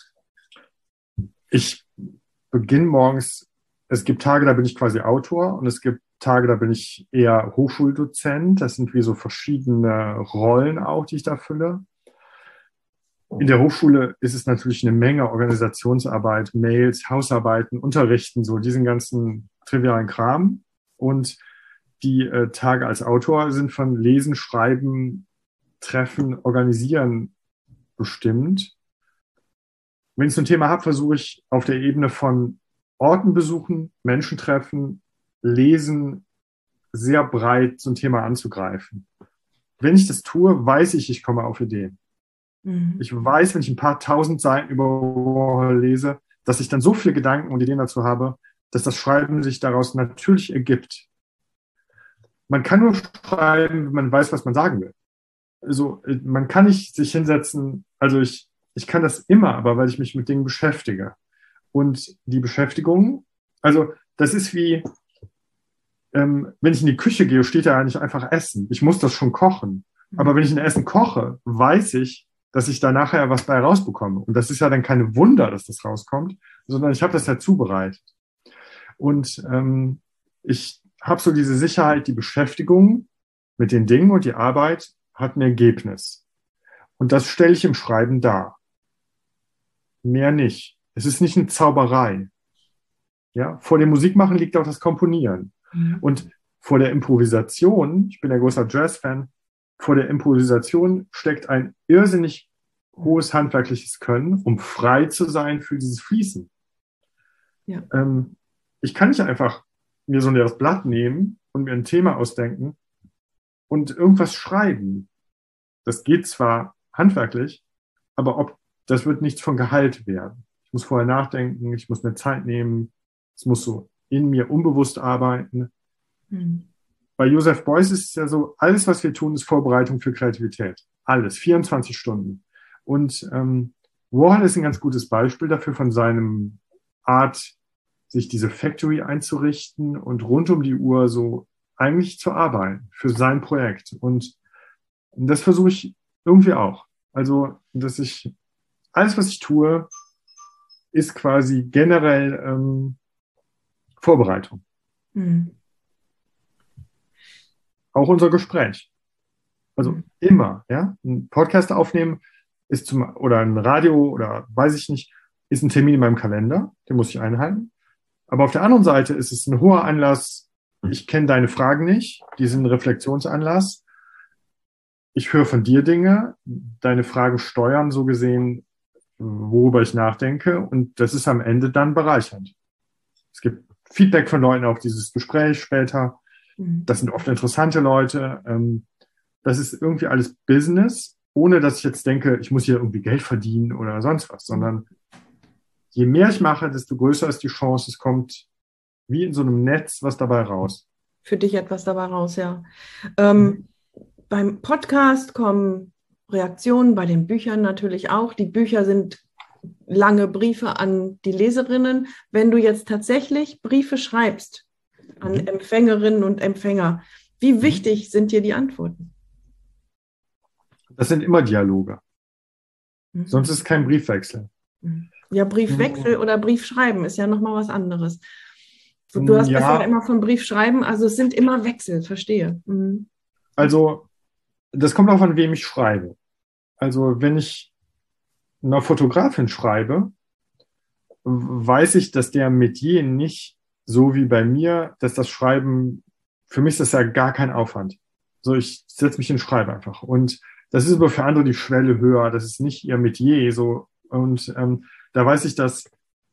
Ich beginne morgens, es gibt Tage, da bin ich quasi Autor und es gibt Tage, da bin ich eher Hochschuldozent. Das sind wie so verschiedene Rollen auch, die ich da fülle. In der Hochschule ist es natürlich eine Menge Organisationsarbeit, Mails, Hausarbeiten, Unterrichten, so diesen ganzen trivialen Kram. Und die Tage als Autor sind von Lesen, Schreiben, Treffen, Organisieren bestimmt. Wenn ich so ein Thema habe, versuche ich auf der Ebene von Orten besuchen, Menschen treffen, lesen, sehr breit so ein Thema anzugreifen. Wenn ich das tue, weiß ich komme auf Ideen. Mhm. Ich weiß, wenn ich ein paar tausend Seiten über Warhol lese, dass ich dann so viele Gedanken und Ideen dazu habe, dass das Schreiben sich daraus natürlich ergibt. Man kann nur schreiben, wenn man weiß, was man sagen will. Also man kann nicht sich hinsetzen, also ich kann das immer, aber weil ich mich mit Dingen beschäftige. Und die Beschäftigung, also das ist wie, wenn ich in die Küche gehe, steht da eigentlich einfach Essen. Ich muss das schon kochen. Aber wenn ich ein Essen koche, weiß ich, dass ich da nachher was bei rausbekomme. Und das ist ja dann keine Wunder, dass das rauskommt, sondern ich habe das ja zubereitet. Und ich habe so diese Sicherheit, die Beschäftigung mit den Dingen und die Arbeit hat ein Ergebnis. Und das stelle ich im Schreiben dar. Mehr nicht. Es ist nicht eine Zauberei. Ja? Vor dem Musikmachen liegt auch das Komponieren. Mhm. Und vor der Improvisation, ich bin ein großer Jazz-Fan, vor der Improvisation steckt ein irrsinnig hohes handwerkliches Können, um frei zu sein für dieses Fließen. Ja. Ich kann nicht einfach mir so ein leeres Blatt nehmen und mir ein Thema ausdenken und irgendwas schreiben. Das geht zwar handwerklich, aber das wird nichts von Gehalt werden. Ich muss vorher nachdenken, ich muss mir Zeit nehmen, es muss so in mir unbewusst arbeiten. Mhm. Bei Joseph Beuys ist es ja so, alles, was wir tun, ist Vorbereitung für Kreativität. Alles, 24 Stunden. Und Warhol ist ein ganz gutes Beispiel dafür von seinem Art, sich diese Factory einzurichten und rund um die Uhr so eigentlich zu arbeiten für sein Projekt. Und das versuche ich irgendwie auch. Also, dass ich alles, was ich tue, ist quasi generell Vorbereitung. Mhm. Auch unser Gespräch. Also immer, ja. Ein Podcast aufnehmen ist oder ein Radio oder weiß ich nicht, ist ein Termin in meinem Kalender, den muss ich einhalten. Aber auf der anderen Seite ist es ein hoher Anlass. Ich kenne deine Fragen nicht, die sind ein Reflexionsanlass. Ich höre von dir Dinge, deine Fragen steuern so gesehen, worüber ich nachdenke, und das ist am Ende dann bereichernd. Es gibt Feedback von Leuten auf dieses Gespräch später. Das sind oft interessante Leute. Das ist irgendwie alles Business, ohne dass ich jetzt denke, ich muss hier irgendwie Geld verdienen oder sonst was, sondern je mehr ich mache, desto größer ist die Chance, es kommt wie in so einem Netz was dabei raus. Für dich etwas dabei raus, ja. Beim Podcast kommen Reaktionen, bei den Büchern natürlich auch. Die Bücher sind lange Briefe an die Leserinnen. Wenn du jetzt tatsächlich Briefe schreibst an Empfängerinnen und Empfänger, wie wichtig sind dir die Antworten? Das sind immer Dialoge. Sonst ist es kein Briefwechsel. Ja, Briefwechsel oder Briefschreiben ist ja nochmal was anderes. Du hast ja immer von Briefschreiben, also es sind immer Wechsel, verstehe. Also, das kommt auch an, wem ich schreibe. Also, wenn ich einer Fotografin schreibe, weiß ich, dass der Metier nicht so wie bei mir, dass das Schreiben, für mich ist das ja gar kein Aufwand. So, ich setze mich hin und schreibe einfach. Und das ist aber für andere die Schwelle höher, das ist nicht ihr Metier so. Und da weiß ich, dass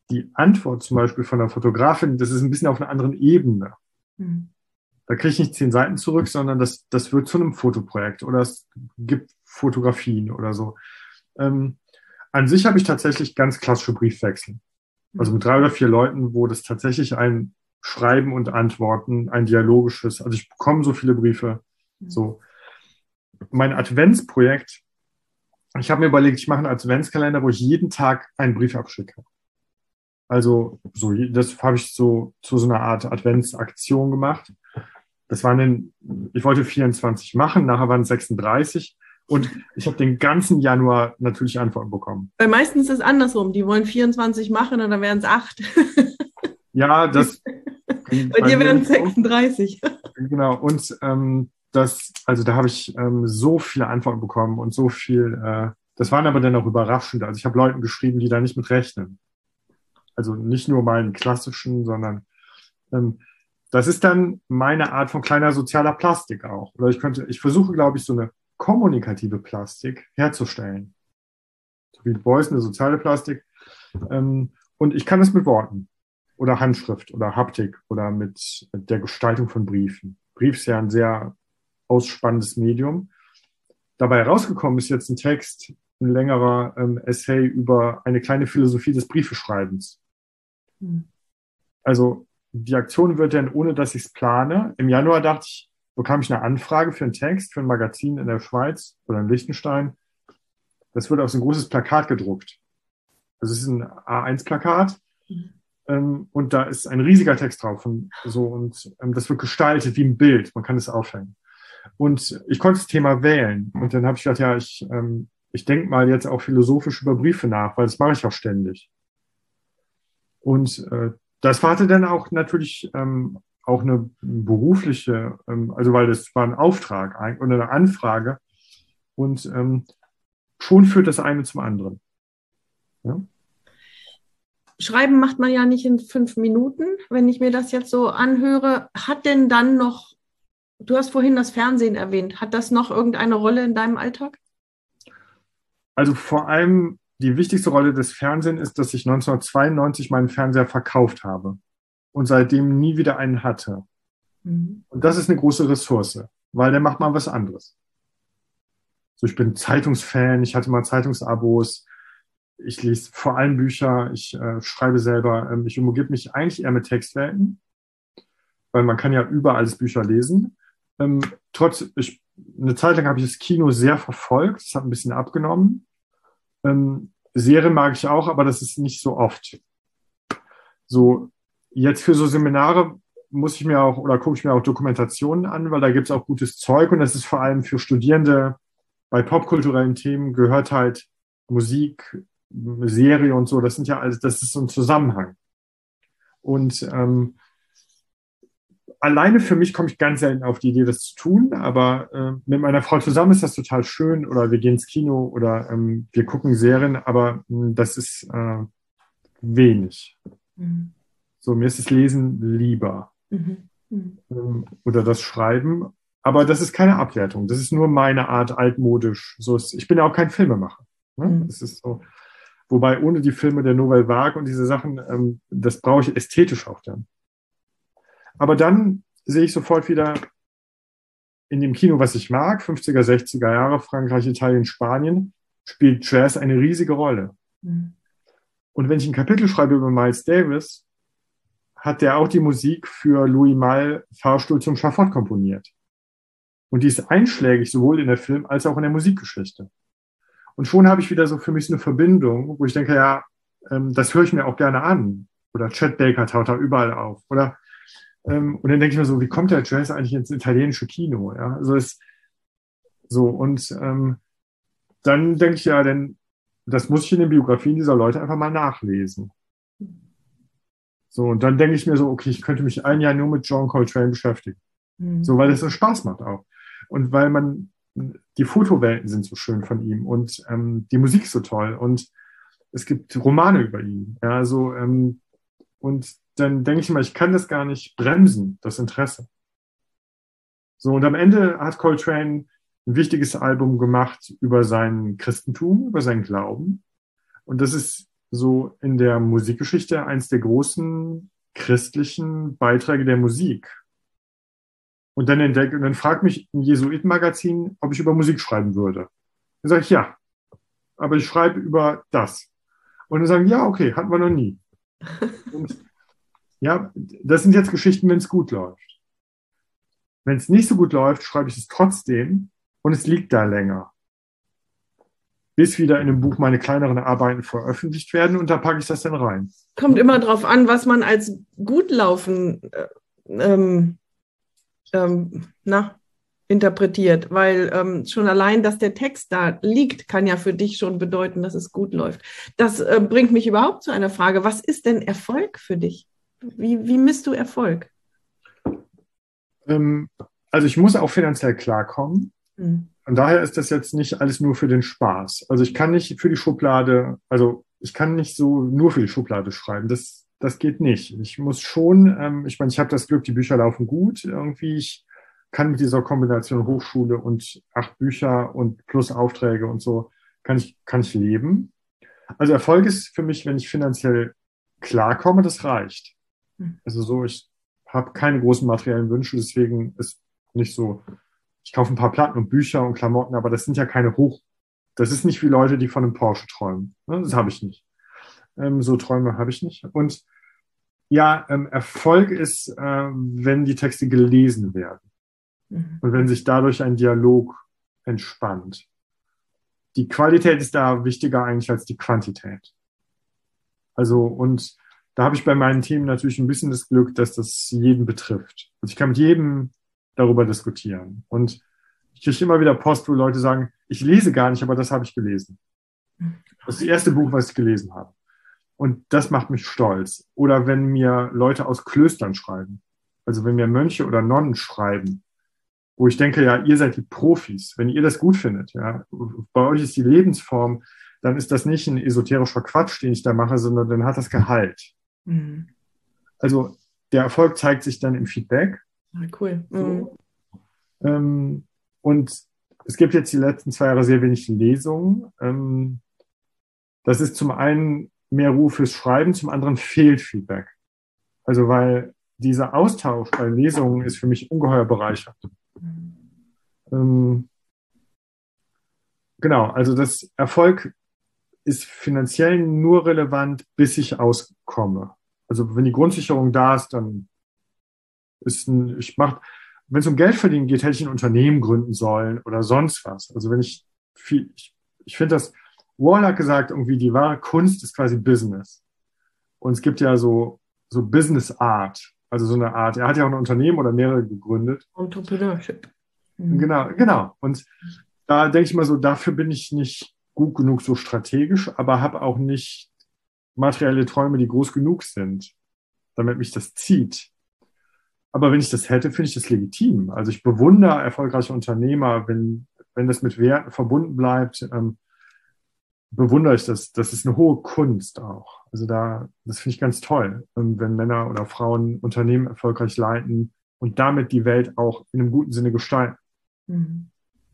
die Antwort zum Beispiel von der Fotografin, das ist ein bisschen auf einer anderen Ebene. Mhm. Da kriege ich nicht 10 Seiten zurück, sondern das wird zu einem Fotoprojekt oder es gibt Fotografien oder so. An sich habe ich tatsächlich ganz klassische Briefwechsel. Also mit 3 oder 4 Leuten, wo das tatsächlich ein Schreiben und Antworten, ein dialogisches, also ich bekomme so viele Briefe. So. Mein Adventsprojekt, ich habe mir überlegt, ich mache einen Adventskalender, wo ich jeden Tag einen Brief abschicke. Also so, das habe ich so zu so einer Art Adventsaktion gemacht. Das waren ich wollte 24 machen, nachher waren es 36 und ich habe den ganzen Januar natürlich Antworten bekommen. Weil meistens ist es andersrum. Die wollen 24 machen und dann wären es 8. Ja, das Bei dir wären es 36. Genau, und also da habe ich so viele Antworten bekommen und so viel, das waren aber dann auch überraschend. Also ich habe Leuten geschrieben, die da nicht mit rechnen. Also nicht nur meinen klassischen, sondern das ist dann meine Art von kleiner sozialer Plastik auch. Oder ich versuche, glaube ich, so eine kommunikative Plastik herzustellen. So wie Beuys eine soziale Plastik. Und ich kann das mit Worten oder Handschrift oder Haptik oder mit der Gestaltung von Briefen. Brief ist ja ein sehr ausspannendes Medium. Dabei herausgekommen ist jetzt ein Text, ein längerer Essay über eine kleine Philosophie des Briefeschreibens. Also die Aktion wird dann, ohne dass ich es plane, im Januar bekam ich eine Anfrage für einen Text, für ein Magazin in der Schweiz oder in Liechtenstein. Das wird auf so ein großes Plakat gedruckt. Also es ist ein A1-Plakat und da ist ein riesiger Text drauf und das wird gestaltet wie ein Bild. Man kann es aufhängen. Und ich konnte das Thema wählen und dann habe ich gedacht, ja, ich denke mal jetzt auch philosophisch über Briefe nach, weil das mache ich auch ständig. Und das hatte dann auch natürlich auch eine berufliche, also weil das war ein Auftrag oder eine Anfrage und schon führt das eine zum anderen. Ja? Schreiben macht man ja nicht in 5 Minuten. Wenn ich mir das jetzt so anhöre, hat denn dann noch, du hast vorhin das Fernsehen erwähnt, hat das noch irgendeine Rolle in deinem Alltag? Also vor allem die wichtigste Rolle des Fernsehens ist, dass ich 1992 meinen Fernseher verkauft habe und seitdem nie wieder einen hatte. Und das ist eine große Ressource, weil der macht mal was anderes. So, ich bin Zeitungsfan, ich hatte mal Zeitungsabos, ich lese vor allem Bücher, ich schreibe selber, ich umgebe mich eigentlich eher mit Textwelten, weil man kann ja überall alles Bücher lesen. Eine Zeit lang habe ich das Kino sehr verfolgt, das hat ein bisschen abgenommen. Serien mag ich auch, aber das ist nicht so oft. So, jetzt für so Seminare gucke ich mir auch Dokumentationen an, weil da gibt es auch gutes Zeug und das ist vor allem für Studierende bei popkulturellen Themen gehört halt Musik, Serie und so, das ist so ein Zusammenhang. Und alleine für mich komme ich ganz selten auf die Idee, das zu tun, aber mit meiner Frau zusammen ist das total schön oder wir gehen ins Kino oder wir gucken Serien, aber das ist wenig. So, mir ist das Lesen lieber oder das Schreiben, aber das ist keine Abwertung, das ist nur meine Art altmodisch. Ich bin ja auch kein Filmemacher. Ne? Das ist so, wobei ohne die Filme der Nouvelle Vague und diese Sachen, das brauche ich ästhetisch auch dann. Aber dann sehe ich sofort wieder in dem Kino, was ich mag, 50er, 60er Jahre, Frankreich, Italien, Spanien, spielt Jazz eine riesige Rolle. Und wenn ich ein Kapitel schreibe über Miles Davis, hat der auch die Musik für Louis Malle Fahrstuhl zum Schafott komponiert. Und die ist einschlägig sowohl in der Film- als auch in der Musikgeschichte. Und schon habe ich wieder so für mich so eine Verbindung, wo ich denke, ja, das höre ich mir auch gerne an. Oder Chet Baker taucht da überall auf. Und dann denke ich mir so, wie kommt der Jazz eigentlich ins italienische Kino? Ja, also dann denke ich ja, das muss ich in den Biografien dieser Leute einfach mal nachlesen. So, und dann denke ich mir so, okay, ich könnte mich ein Jahr nur mit John Coltrane beschäftigen. So, weil das so Spaß macht auch. Und weil die Fotowelten sind so schön von ihm und die Musik ist so toll und es gibt Romane über ihn. Ja, also, und dann denke ich mal, ich kann das gar nicht bremsen, das Interesse. So, und am Ende hat Coltrane ein wichtiges Album gemacht über sein Christentum, über seinen Glauben. Und das ist so in der Musikgeschichte eins der großen christlichen Beiträge der Musik. Und dann fragt mich ein Jesuitenmagazin, ob ich über Musik schreiben würde. Dann sage ich ja, aber ich schreibe über das. Und dann sagen, ja, okay, hatten wir noch nie. Und ja, das sind jetzt Geschichten, wenn es gut läuft. Wenn es nicht so gut läuft, schreibe ich es trotzdem und es liegt da länger. Bis wieder in dem Buch meine kleineren Arbeiten veröffentlicht werden und da packe ich das dann rein. Kommt immer drauf an, was man als gut laufen interpretiert, weil schon allein, dass der Text da liegt, kann ja für dich schon bedeuten, dass es gut läuft. Das bringt mich überhaupt zu einer Frage. Was ist denn Erfolg für dich? Wie misst du Erfolg? Also ich muss auch finanziell klarkommen. Und daher ist das jetzt nicht alles nur für den Spaß. Also ich kann nicht für die Schublade, also ich kann nicht so nur für die Schublade schreiben. Das geht nicht. Ich muss schon, ich meine, ich habe das Glück, die Bücher laufen gut. Irgendwie, ich kann mit dieser Kombination Hochschule und 8 Bücher und plus Aufträge und so, kann ich leben. Also Erfolg ist für mich, wenn ich finanziell klarkomme, das reicht. Also so, ich habe keine großen materiellen Wünsche, deswegen ist nicht so, ich kaufe ein paar Platten und Bücher und Klamotten, aber das sind ja keine das ist nicht wie Leute, die von einem Porsche träumen. Das habe ich nicht. So Träume habe ich nicht. Und ja, Erfolg ist, wenn die Texte gelesen werden und wenn sich dadurch ein Dialog entspannt. Die Qualität ist da wichtiger eigentlich als die Quantität. Also, und da habe ich bei meinen Themen natürlich ein bisschen das Glück, dass das jeden betrifft. Also ich kann mit jedem darüber diskutieren. Und ich kriege immer wieder Post, wo Leute sagen, ich lese gar nicht, aber das habe ich gelesen. Das ist das erste Buch, was ich gelesen habe. Und das macht mich stolz. Oder wenn mir Leute aus Klöstern schreiben. Also wenn mir Mönche oder Nonnen schreiben, wo ich denke, ja, ihr seid die Profis. Wenn ihr das gut findet, ja, bei euch ist die Lebensform, dann ist das nicht ein esoterischer Quatsch, den ich da mache, sondern dann hat das Gehalt. Mhm. Also der Erfolg zeigt sich dann im Feedback. Ah, cool. Mhm. So. Und es gibt jetzt die letzten 2 Jahre sehr wenig Lesungen. Das ist zum einen mehr Ruhe fürs Schreiben, zum anderen fehlt Feedback. Also weil dieser Austausch bei Lesungen ist für mich ungeheuer bereichernd. Genau, also das Erfolg ist finanziell nur relevant, bis ich auskomme. Also wenn die Grundsicherung da ist, dann wenn es um Geld verdienen geht, hätte ich ein Unternehmen gründen sollen oder sonst was. Also wenn ich finde das, Wall hat gesagt, irgendwie die wahre Kunst ist quasi Business. Und es gibt ja so Business Art, also so eine Art, er hat ja auch ein Unternehmen oder mehrere gegründet. Entrepreneurship. Genau. Und da denke ich mal so, dafür bin ich nicht gut genug so strategisch, aber habe auch nicht materielle Träume, die groß genug sind, damit mich das zieht. Aber wenn ich das hätte, finde ich das legitim. Also ich bewundere erfolgreiche Unternehmer, wenn das mit Werten verbunden bleibt, bewundere ich das. Das ist eine hohe Kunst auch. Also das finde ich ganz toll, wenn Männer oder Frauen Unternehmen erfolgreich leiten und damit die Welt auch in einem guten Sinne gestalten. Mhm.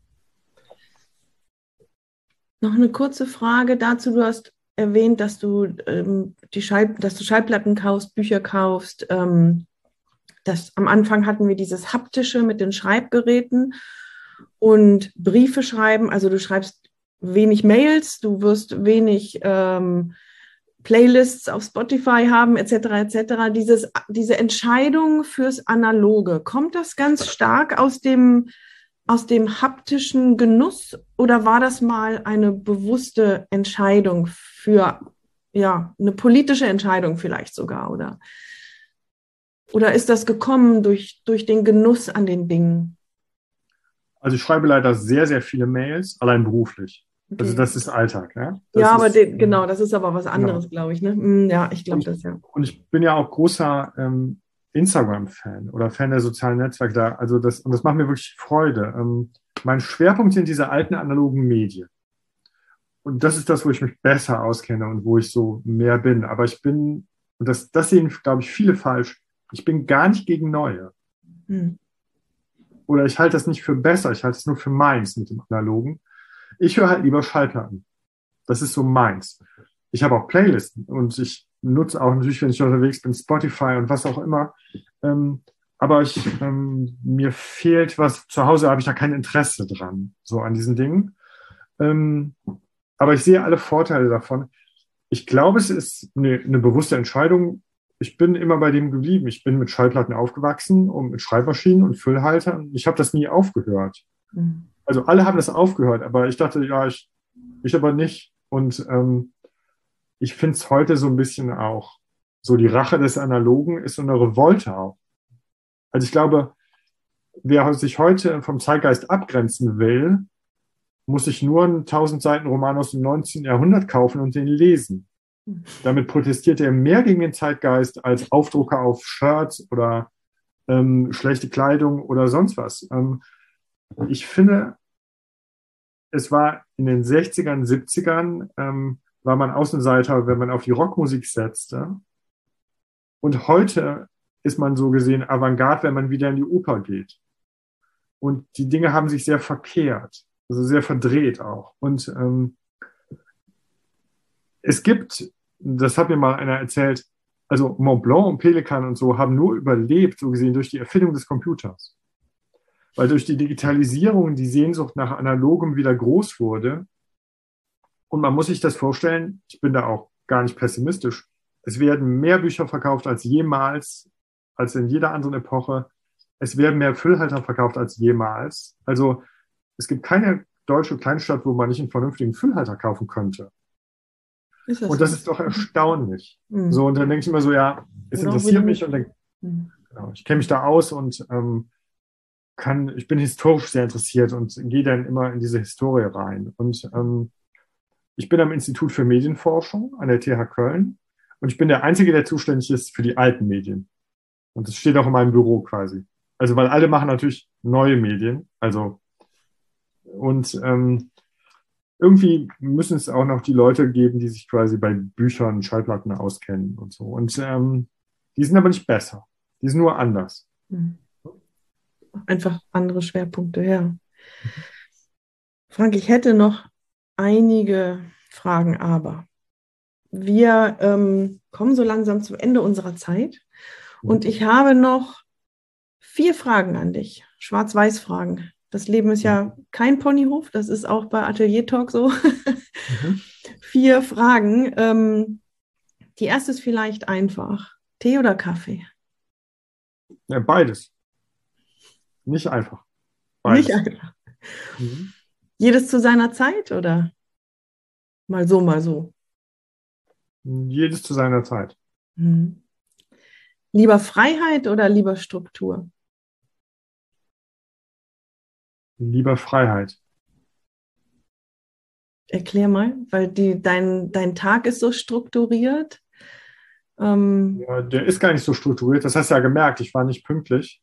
Noch eine kurze Frage dazu. Du hast erwähnt, dass du Schallplatten kaufst, Bücher kaufst. Am Anfang hatten wir dieses Haptische mit den Schreibgeräten und Briefe schreiben. Also du schreibst wenig Mails, du wirst wenig Playlists auf Spotify haben, etc. Diese Entscheidung fürs Analoge, kommt das ganz stark aus dem haptischen Genuss oder war das mal eine bewusste Entscheidung für, ja, eine politische Entscheidung vielleicht sogar, oder ist das gekommen durch den Genuss an den Dingen? Also ich schreibe leider sehr, sehr viele Mails, allein beruflich. Okay. Also das ist Alltag, ja. Genau, das ist aber was anderes, genau. Glaube ich. Ne? Ja, ich glaube das, ja. Und ich bin ja auch großer Instagram-Fan oder Fan der sozialen Netzwerke. Und das macht mir wirklich Freude. Mein Schwerpunkt sind diese alten analogen Medien. Und das ist das, wo ich mich besser auskenne und wo ich so mehr bin. Aber und das sehen, glaube ich, viele falsch, ich bin gar nicht gegen Neue. Oder ich halte das nicht für besser, ich halte es nur für meins mit dem Analogen. Ich höre halt lieber Schallplatten. Das ist so meins. ich habe auch Playlisten und ich nutze auch natürlich, wenn ich unterwegs bin, Spotify und was auch immer. Aber mir fehlt was, zu Hause habe ich da kein Interesse dran, so an diesen Dingen. Aber ich sehe alle Vorteile davon. Ich glaube, es ist eine bewusste Entscheidung. Ich bin immer bei dem geblieben. Ich bin mit Schallplatten aufgewachsen und mit Schreibmaschinen und Füllhaltern. Ich habe das nie aufgehört. Mhm. Also alle haben das aufgehört, aber ich dachte, ja, ich aber nicht. Und ich finde es heute so ein bisschen auch, so die Rache des Analogen ist so eine Revolte auch. Also ich glaube, wer sich heute vom Zeitgeist abgrenzen will, muss sich nur einen 1000 Seiten Roman aus dem 19. Jahrhundert kaufen und den lesen. Damit protestiert er mehr gegen den Zeitgeist als Aufdrucke auf Shirts oder schlechte Kleidung oder sonst was. Ich finde, es war in den 60ern, 70ern, war man Außenseiter, wenn man auf die Rockmusik setzte. Und heute ist man so gesehen Avantgarde, wenn man wieder in die Oper geht. Und die Dinge haben sich sehr verkehrt, also sehr verdreht auch. Und es gibt, das hat mir mal einer erzählt, also Mont Blanc und Pelikan und so haben nur überlebt, so gesehen, durch die Erfindung des Computers. Weil durch die Digitalisierung die Sehnsucht nach Analogem wieder groß wurde. Und man muss sich das vorstellen, ich bin da auch gar nicht pessimistisch, es werden mehr Bücher verkauft als jemals, als in jeder anderen Epoche. Es werden mehr Füllhalter verkauft als jemals. Also es gibt keine deutsche Kleinstadt, wo man nicht einen vernünftigen Füllhalter kaufen könnte. Und das ist doch erstaunlich. Mhm. So, und dann denke ich immer so, ja, es Oder interessiert mich und denke, genau, ich kenne mich da aus und ich bin historisch sehr interessiert und gehe dann immer in diese Historie rein. Und ich bin am Institut für Medienforschung an der TH Köln und ich bin der Einzige, der zuständig ist für die alten Medien. Und das steht auch in meinem Büro quasi. Also, weil alle machen natürlich neue Medien. Also, und irgendwie müssen es auch noch die Leute geben, die sich quasi bei Büchern, Schallplatten auskennen und so. Und die sind aber nicht besser. Die sind nur anders. Einfach andere Schwerpunkte, ja. Frank, ich hätte noch einige Fragen, aber wir kommen so langsam zum Ende unserer Zeit und ich habe noch 4 Fragen an dich, Schwarz-Weiß-Fragen. Das Leben ist ja kein Ponyhof, das ist auch bei Atelier Talk so. 4 Fragen. Die erste ist vielleicht einfach. Tee oder Kaffee? Ja, beides. Nicht einfach. Beides. Nicht einfach. Jedes zu seiner Zeit oder mal so, mal so? Jedes zu seiner Zeit. Lieber Freiheit oder lieber Struktur? Lieber Freiheit. Erklär mal, weil dein Tag ist so strukturiert. Ja, der ist gar nicht so strukturiert. Das hast du ja gemerkt, ich war nicht pünktlich.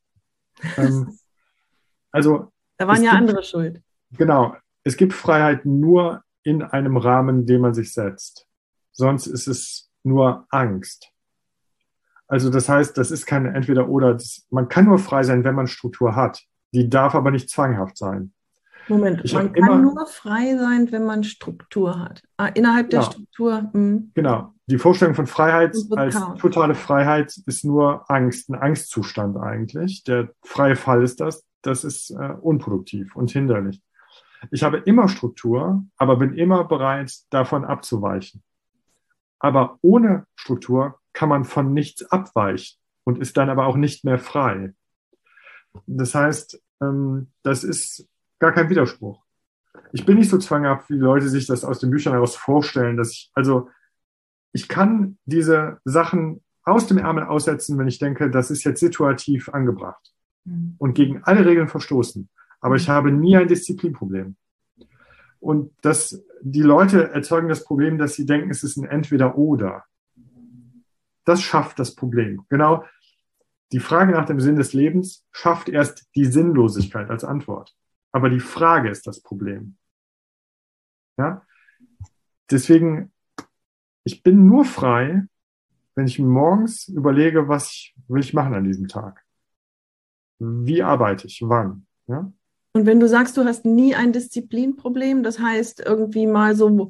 Also, Da waren ja andere schuld. Genau. Es gibt Freiheit nur in einem Rahmen, den man sich setzt. Sonst ist es nur Angst. Also das heißt, das ist kein Entweder-Oder. Man kann nur frei sein, wenn man Struktur hat. Die darf aber nicht zwanghaft sein. Moment, man kann nur frei sein, wenn man Struktur hat. Innerhalb der Struktur. Genau. Die Vorstellung von Freiheit als totale Freiheit ist nur Angst, ein Angstzustand eigentlich. Der freie Fall ist das. Das ist unproduktiv und hinderlich. Ich habe immer Struktur, aber bin immer bereit, davon abzuweichen. Aber ohne Struktur kann man von nichts abweichen und ist dann aber auch nicht mehr frei. Das heißt, das ist gar kein Widerspruch. Ich bin nicht so zwanghaft, wie die Leute sich das aus den Büchern heraus vorstellen, ich kann diese Sachen aus dem Ärmel aussetzen, wenn ich denke, das ist jetzt situativ angebracht und gegen alle Regeln verstoßen. Aber ich habe nie ein Disziplinproblem. Und die Leute erzeugen das Problem, dass sie denken, es ist ein Entweder-Oder. Das schafft das Problem. Genau. Die Frage nach dem Sinn des Lebens schafft erst die Sinnlosigkeit als Antwort. Aber die Frage ist das Problem. Ja? Deswegen, ich bin nur frei, wenn ich morgens überlege, was will ich machen an diesem Tag. Wie arbeite ich? Wann? Ja? Und wenn du sagst, du hast nie ein Disziplinproblem, das heißt irgendwie mal so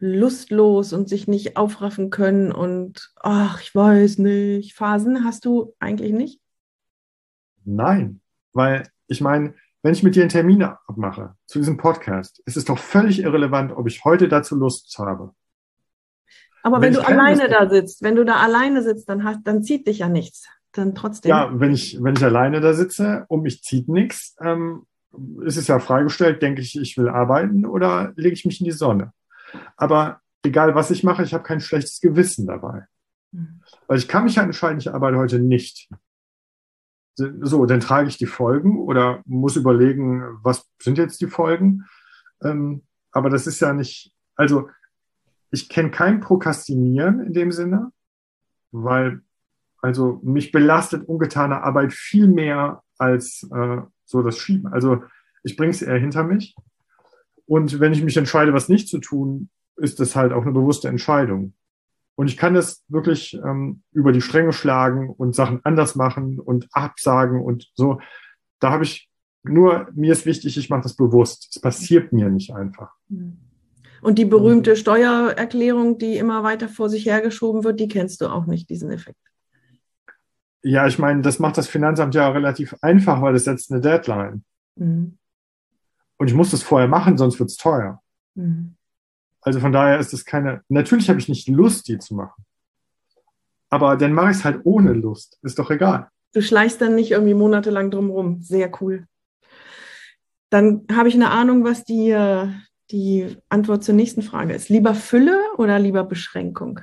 lustlos und sich nicht aufraffen können und ach, ich weiß nicht, Phasen hast du eigentlich nicht? Nein, weil ich meine, wenn ich mit dir einen Termin abmache zu diesem Podcast, ist es doch völlig irrelevant, ob ich heute dazu Lust habe. Aber Wenn wenn ich du keine Lust alleine habe, da sitzt, wenn du da alleine sitzt, dann zieht dich ja nichts. Dann ja, trotzdem. wenn ich alleine da sitze und mich zieht nichts, ist es ja freigestellt, denke ich, ich will arbeiten oder lege ich mich in die Sonne. Aber egal, was ich mache, ich habe kein schlechtes Gewissen dabei. Weil ich kann mich halt entscheiden, ich arbeite heute nicht. So, dann trage ich die Folgen oder muss überlegen, was sind jetzt die Folgen. Aber das ist ja nicht, also ich kenne kein Prokrastinieren in dem Sinne, weil also mich belastet ungetane Arbeit viel mehr als so das Schieben. Also ich bringe es eher hinter mich. Und wenn ich mich entscheide, was nicht zu tun, ist das halt auch eine bewusste Entscheidung. Und ich kann das wirklich über die Stränge schlagen und Sachen anders machen und absagen und so. Da habe ich nur, mir ist wichtig, ich mache das bewusst. Es passiert mir nicht einfach. Und die berühmte Steuererklärung, die immer weiter vor sich hergeschoben wird, die kennst du auch nicht, diesen Effekt. Ja, ich meine, das macht das Finanzamt ja relativ einfach, weil es setzt eine Deadline. Mhm. Und ich muss das vorher machen, sonst wird es teuer. Mhm. Also von daher ist es keine, natürlich habe ich nicht Lust, die zu machen. Aber dann mache ich es halt ohne Lust. Ist doch egal. Du schleichst dann nicht irgendwie monatelang drumherum. Sehr cool. Dann habe ich eine Ahnung, was die Antwort zur nächsten Frage ist. Lieber Fülle oder lieber Beschränkung?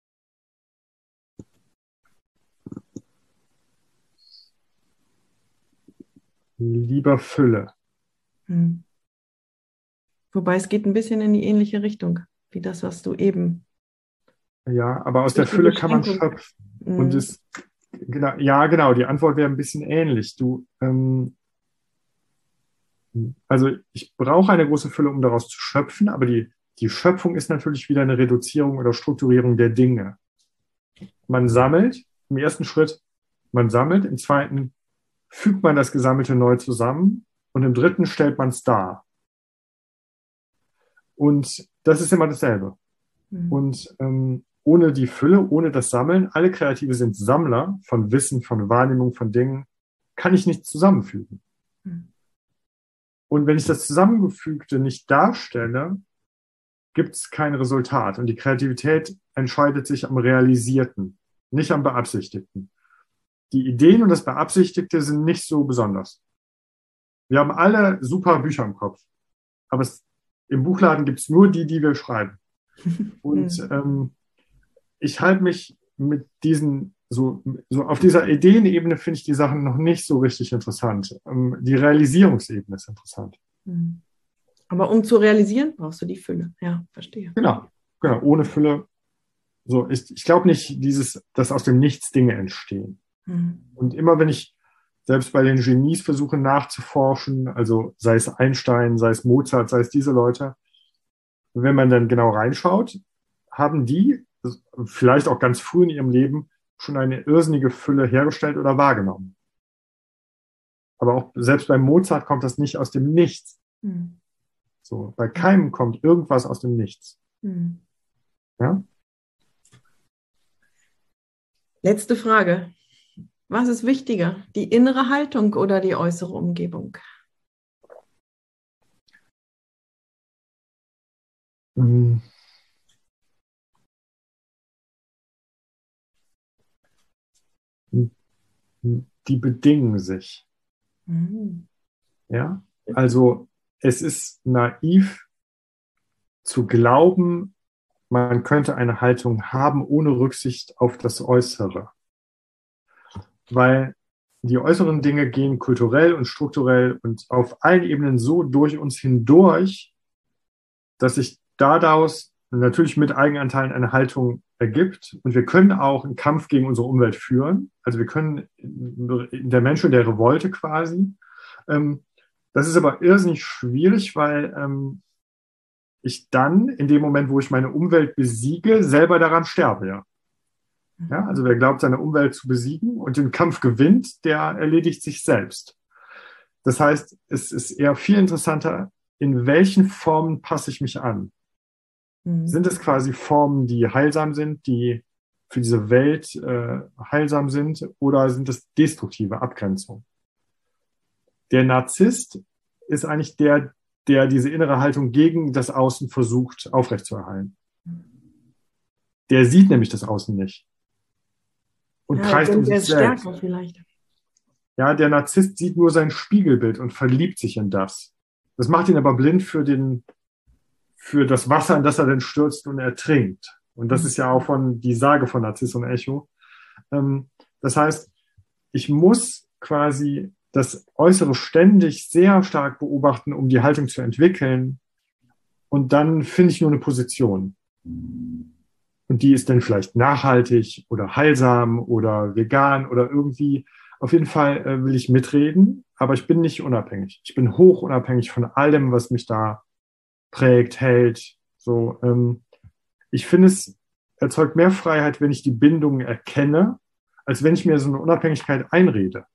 Lieber Fülle. Hm. Wobei es geht ein bisschen in die ähnliche Richtung, wie das, was du eben. Ja, aber aus der Durch die Fülle kann man Beschränkung. schöpfen. Und es, genau, ja, genau, die Antwort wäre ein bisschen ähnlich. Also ich brauche eine große Fülle, um daraus zu schöpfen, aber die Schöpfung ist natürlich wieder eine Reduzierung oder Strukturierung der Dinge. Man sammelt im ersten Schritt, man sammelt, im zweiten fügt man das Gesammelte neu zusammen und im dritten stellt man es dar. Und das ist immer dasselbe. Und ohne die Fülle, ohne das Sammeln, alle Kreative sind Sammler von Wissen, von Wahrnehmung, von Dingen, kann ich nicht zusammenfügen. Und wenn ich das Zusammengefügte nicht darstelle, gibt es kein Resultat. Und die Kreativität entscheidet sich am Realisierten, nicht am Beabsichtigten. Die Ideen und das Beabsichtigte sind nicht so besonders. Wir haben alle super Bücher im Kopf, aber im Buchladen gibt es nur die, die wir schreiben. Und ich halte mich mit diesen, so auf dieser Ideenebene finde ich die Sachen noch nicht so richtig interessant. Die Realisierungsebene ist interessant. Aber um zu realisieren, brauchst du die Fülle. Ja, verstehe. Genau. Ohne Fülle. So, ich glaube nicht, dass aus dem Nichts Dinge entstehen. Und immer wenn ich selbst bei den Genies versuche nachzuforschen, also sei es Einstein, sei es Mozart, sei es diese Leute, wenn man dann genau reinschaut, haben die vielleicht auch ganz früh in ihrem Leben schon eine irrsinnige Fülle hergestellt oder wahrgenommen. Aber auch selbst bei Mozart kommt das nicht aus dem Nichts. So, bei keinem kommt irgendwas aus dem Nichts. Ja? Letzte Frage. Was ist wichtiger, die innere Haltung oder die äußere Umgebung? Die bedingen sich. Ja, also es ist naiv zu glauben, man könnte eine Haltung haben ohne Rücksicht auf das Äußere. Weil die äußeren Dinge gehen kulturell und strukturell und auf allen Ebenen so durch uns hindurch, dass sich daraus natürlich mit Eigenanteilen eine Haltung ergibt. Und wir können auch einen Kampf gegen unsere Umwelt führen. Also wir können der Mensch in der Revolte quasi. Das ist aber irrsinnig schwierig, weil ich dann in dem Moment, wo ich meine Umwelt besiege, selber daran sterbe. Ja, also wer glaubt, seine Umwelt zu besiegen und den Kampf gewinnt, der erledigt sich selbst. Das heißt, es ist eher viel interessanter, in welchen Formen passe ich mich an. Sind es quasi Formen, die heilsam sind, die für diese Welt heilsam sind, oder sind es destruktive Abgrenzungen? Der Narzisst ist eigentlich der diese innere Haltung gegen das Außen versucht aufrechtzuerhalten. Der sieht nämlich das Außen nicht und Ja, kreist um der sich ist selbst. stärker vielleicht. Ja, der Narzisst sieht nur sein Spiegelbild und verliebt sich in das. Das macht ihn aber blind für das Wasser, in das er dann stürzt und ertrinkt. Und das ist ja auch die Sage von Narziss und Echo. Das heißt, ich muss quasi das Äußere ständig sehr stark beobachten, um die Haltung zu entwickeln. Und dann finde ich nur eine Position. Und die ist dann vielleicht nachhaltig oder heilsam oder vegan oder irgendwie. Auf jeden Fall will ich mitreden, aber ich bin nicht unabhängig. Ich bin hoch unabhängig von allem, was mich da prägt, hält. So, ich finde, es erzeugt mehr Freiheit, wenn ich die Bindungen erkenne, als wenn ich mir so eine Unabhängigkeit einrede.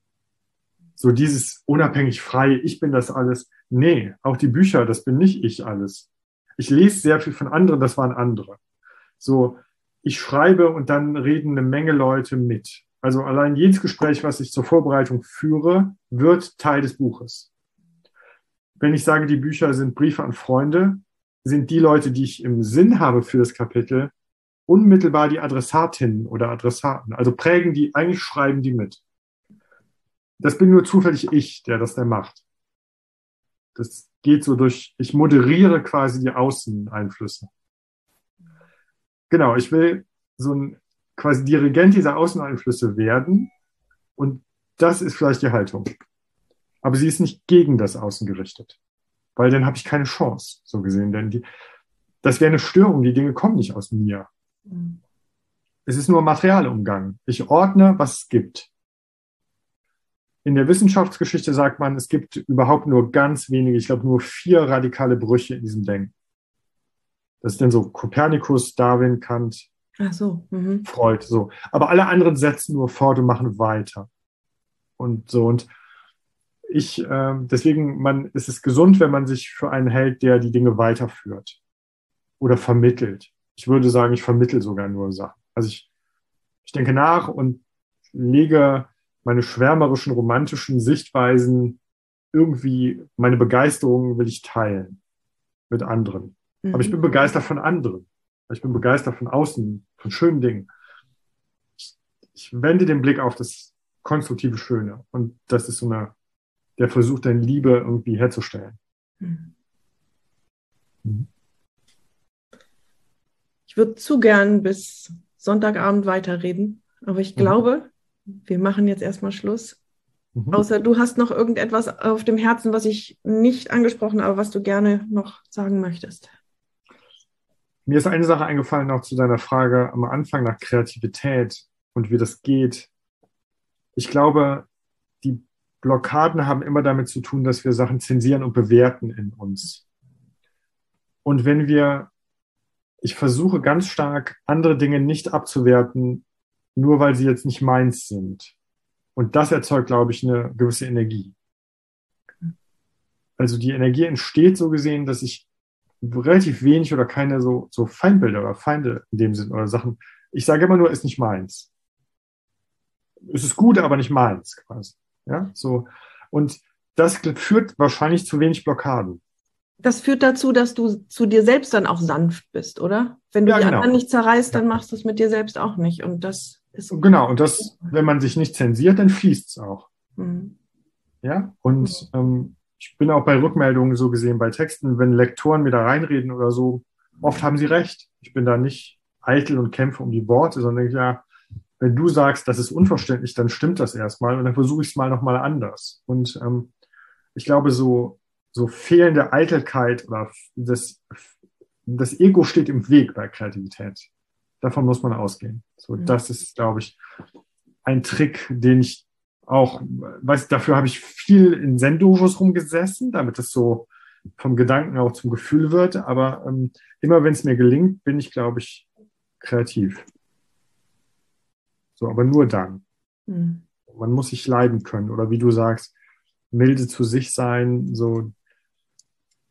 So dieses unabhängig frei, ich bin das alles. Nee, auch die Bücher, das bin nicht ich alles. Ich lese sehr viel von anderen, das waren andere. So, ich schreibe und dann reden eine Menge Leute mit. Also allein jedes Gespräch, was ich zur Vorbereitung führe, wird Teil des Buches. Wenn ich sage, die Bücher sind Briefe an Freunde, sind die Leute, die ich im Sinn habe für das Kapitel, unmittelbar die Adressatinnen oder Adressaten. Also prägen die, eigentlich schreiben die mit. Das bin nur zufällig ich, der das dann macht. Das geht so durch, ich moderiere quasi die Außeneinflüsse. Genau, ich will so ein quasi Dirigent dieser Außeneinflüsse werden und das ist vielleicht die Haltung. Aber sie ist nicht gegen das Außen gerichtet, weil dann habe ich keine Chance, so gesehen, denn das wäre eine Störung, die Dinge kommen nicht aus mir. Es ist nur Materialumgang. Ich ordne, was es gibt. In der Wissenschaftsgeschichte sagt man, es gibt überhaupt nur ganz wenige, ich glaube nur 4 radikale Brüche in diesem Denken. Das ist dann so Kopernikus, Darwin, Kant, Ach so. Freud, so. Aber alle anderen setzen nur fort und machen weiter. Und so. Und deswegen ist es gesund, wenn man sich für einen hält, der die Dinge weiterführt oder vermittelt. Ich würde sagen, ich vermittle sogar nur Sachen. Also ich denke nach und lege meine schwärmerischen, romantischen Sichtweisen irgendwie, meine Begeisterung will ich teilen mit anderen. Aber ich bin begeistert von anderen. Ich bin begeistert von außen, von schönen Dingen. Ich wende den Blick auf das konstruktive Schöne. Und das ist der Versuch, deine Liebe irgendwie herzustellen. Ich würde zu gern bis Sonntagabend weiterreden, aber ich glaube, wir machen jetzt erstmal Schluss. Außer du hast noch irgendetwas auf dem Herzen, was ich nicht angesprochen habe, was du gerne noch sagen möchtest. Mir ist eine Sache eingefallen noch zu deiner Frage am Anfang nach Kreativität und wie das geht. Ich glaube, die Blockaden haben immer damit zu tun, dass wir Sachen zensieren und bewerten in uns. Und ich versuche ganz stark, andere Dinge nicht abzuwerten, nur weil sie jetzt nicht meins sind. Und das erzeugt, glaube ich, eine gewisse Energie. Also die Energie entsteht so gesehen, dass ich relativ wenig oder keine so Feindbilder oder Feinde in dem Sinn oder Sachen. Ich sage immer nur, ist nicht meins. Es ist gut, aber nicht meins quasi. Ja, so. Und das führt wahrscheinlich zu wenig Blockaden. Das führt dazu, dass du zu dir selbst dann auch sanft bist, oder? Wenn du die anderen nicht zerreißt, dann machst du es mit dir selbst auch nicht. Und das ist. Genau, und wenn man sich nicht zensiert, dann fließt es auch. Ja, und ich bin auch bei Rückmeldungen so gesehen, bei Texten, wenn Lektoren mir da reinreden oder so, oft haben sie recht. Ich bin da nicht eitel und kämpfe um die Worte, sondern denke, ja, wenn du sagst, das ist unverständlich, dann stimmt das erstmal und dann versuche ich es mal nochmal anders. Und ich glaube, so fehlende Eitelkeit oder das Ego steht im Weg bei Kreativität. Davon muss man ausgehen. So, das ist, glaube ich, ein Trick, den ich auch, dafür habe ich viel in Zen-Dojos rumgesessen, damit es so vom Gedanken auch zum Gefühl wird. Aber immer wenn es mir gelingt, bin ich, glaube ich, kreativ. So, aber nur dann. Man muss sich leiden können. Oder wie du sagst, milde zu sich sein. So,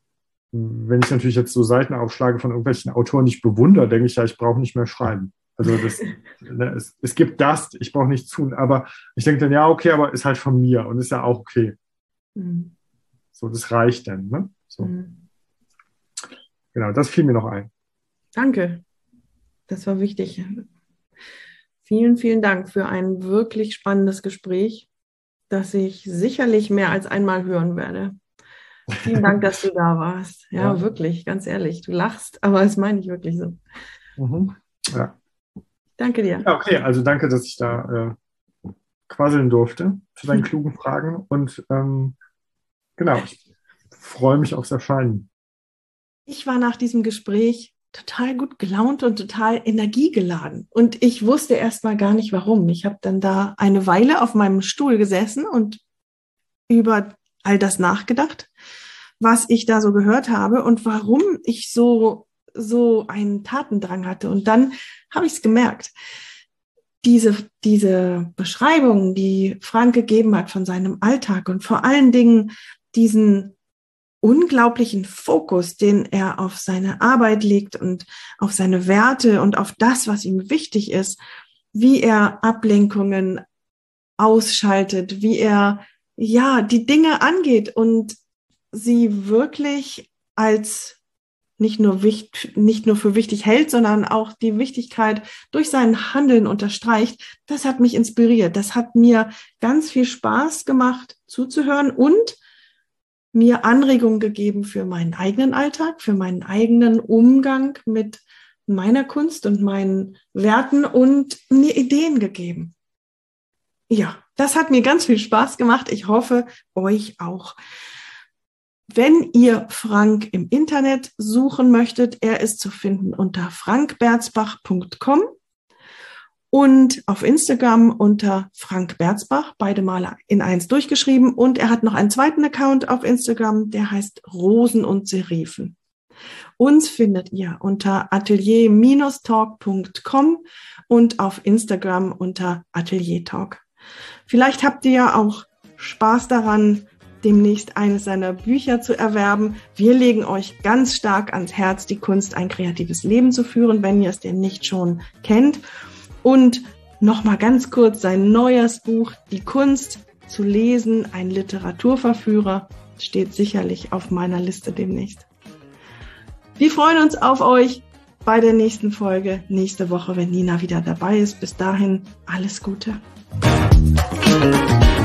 wenn ich natürlich jetzt so Seiten aufschlage von irgendwelchen Autoren, die ich bewundere, denke ich ja, ich brauche nicht mehr schreiben. Also es gibt das, ich brauche nichts tun, aber ich denke dann, ja, okay, aber ist halt von mir und ist ja auch okay. Mhm. So, das reicht dann, ne? So. Mhm. Genau, das fiel mir noch ein. Danke, das war wichtig. Vielen, vielen Dank für ein wirklich spannendes Gespräch, das ich sicherlich mehr als einmal hören werde. Vielen Dank, dass du da warst. Ja, wirklich, ganz ehrlich. Du lachst, aber das meine ich wirklich so. Mhm. Ja. Danke dir. Ja, okay, also danke, dass ich da quasseln durfte zu deinen klugen Fragen und genau, ich freue mich aufs Erscheinen. Ich war nach diesem Gespräch total gut gelaunt und total energiegeladen. Und ich wusste erst mal gar nicht, warum. Ich habe dann da eine Weile auf meinem Stuhl gesessen und über all das nachgedacht, was ich da so gehört habe und warum ich so einen Tatendrang hatte. Und dann habe ich es gemerkt. Diese Beschreibung, die Frank gegeben hat von seinem Alltag und vor allen Dingen diesen unglaublichen Fokus, den er auf seine Arbeit legt und auf seine Werte und auf das, was ihm wichtig ist, wie er Ablenkungen ausschaltet, wie er die Dinge angeht und sie wirklich als nicht nur für wichtig hält, sondern auch die Wichtigkeit durch sein Handeln unterstreicht. Das hat mich inspiriert. Das hat mir ganz viel Spaß gemacht zuzuhören und mir Anregungen gegeben für meinen eigenen Alltag, für meinen eigenen Umgang mit meiner Kunst und meinen Werten und mir Ideen gegeben. Ja, das hat mir ganz viel Spaß gemacht. Ich hoffe, euch auch. Wenn ihr Frank im Internet suchen möchtet, er ist zu finden unter frankberzbach.com und auf Instagram unter Frank Berzbach, beide Male in eins durchgeschrieben. Und er hat noch einen zweiten Account auf Instagram, der heißt Rosen und Serifen. Uns findet ihr unter atelier-talk.com und auf Instagram unter Ateliertalk. Vielleicht habt ihr ja auch Spaß daran, demnächst eines seiner Bücher zu erwerben. Wir legen euch ganz stark ans Herz, die Kunst, ein kreatives Leben zu führen, wenn ihr es denn nicht schon kennt. Und nochmal ganz kurz sein neues Buch, Die Kunst zu lesen, ein Literaturverführer, steht sicherlich auf meiner Liste demnächst. Wir freuen uns auf euch bei der nächsten Folge, nächste Woche, wenn Nina wieder dabei ist. Bis dahin, alles Gute.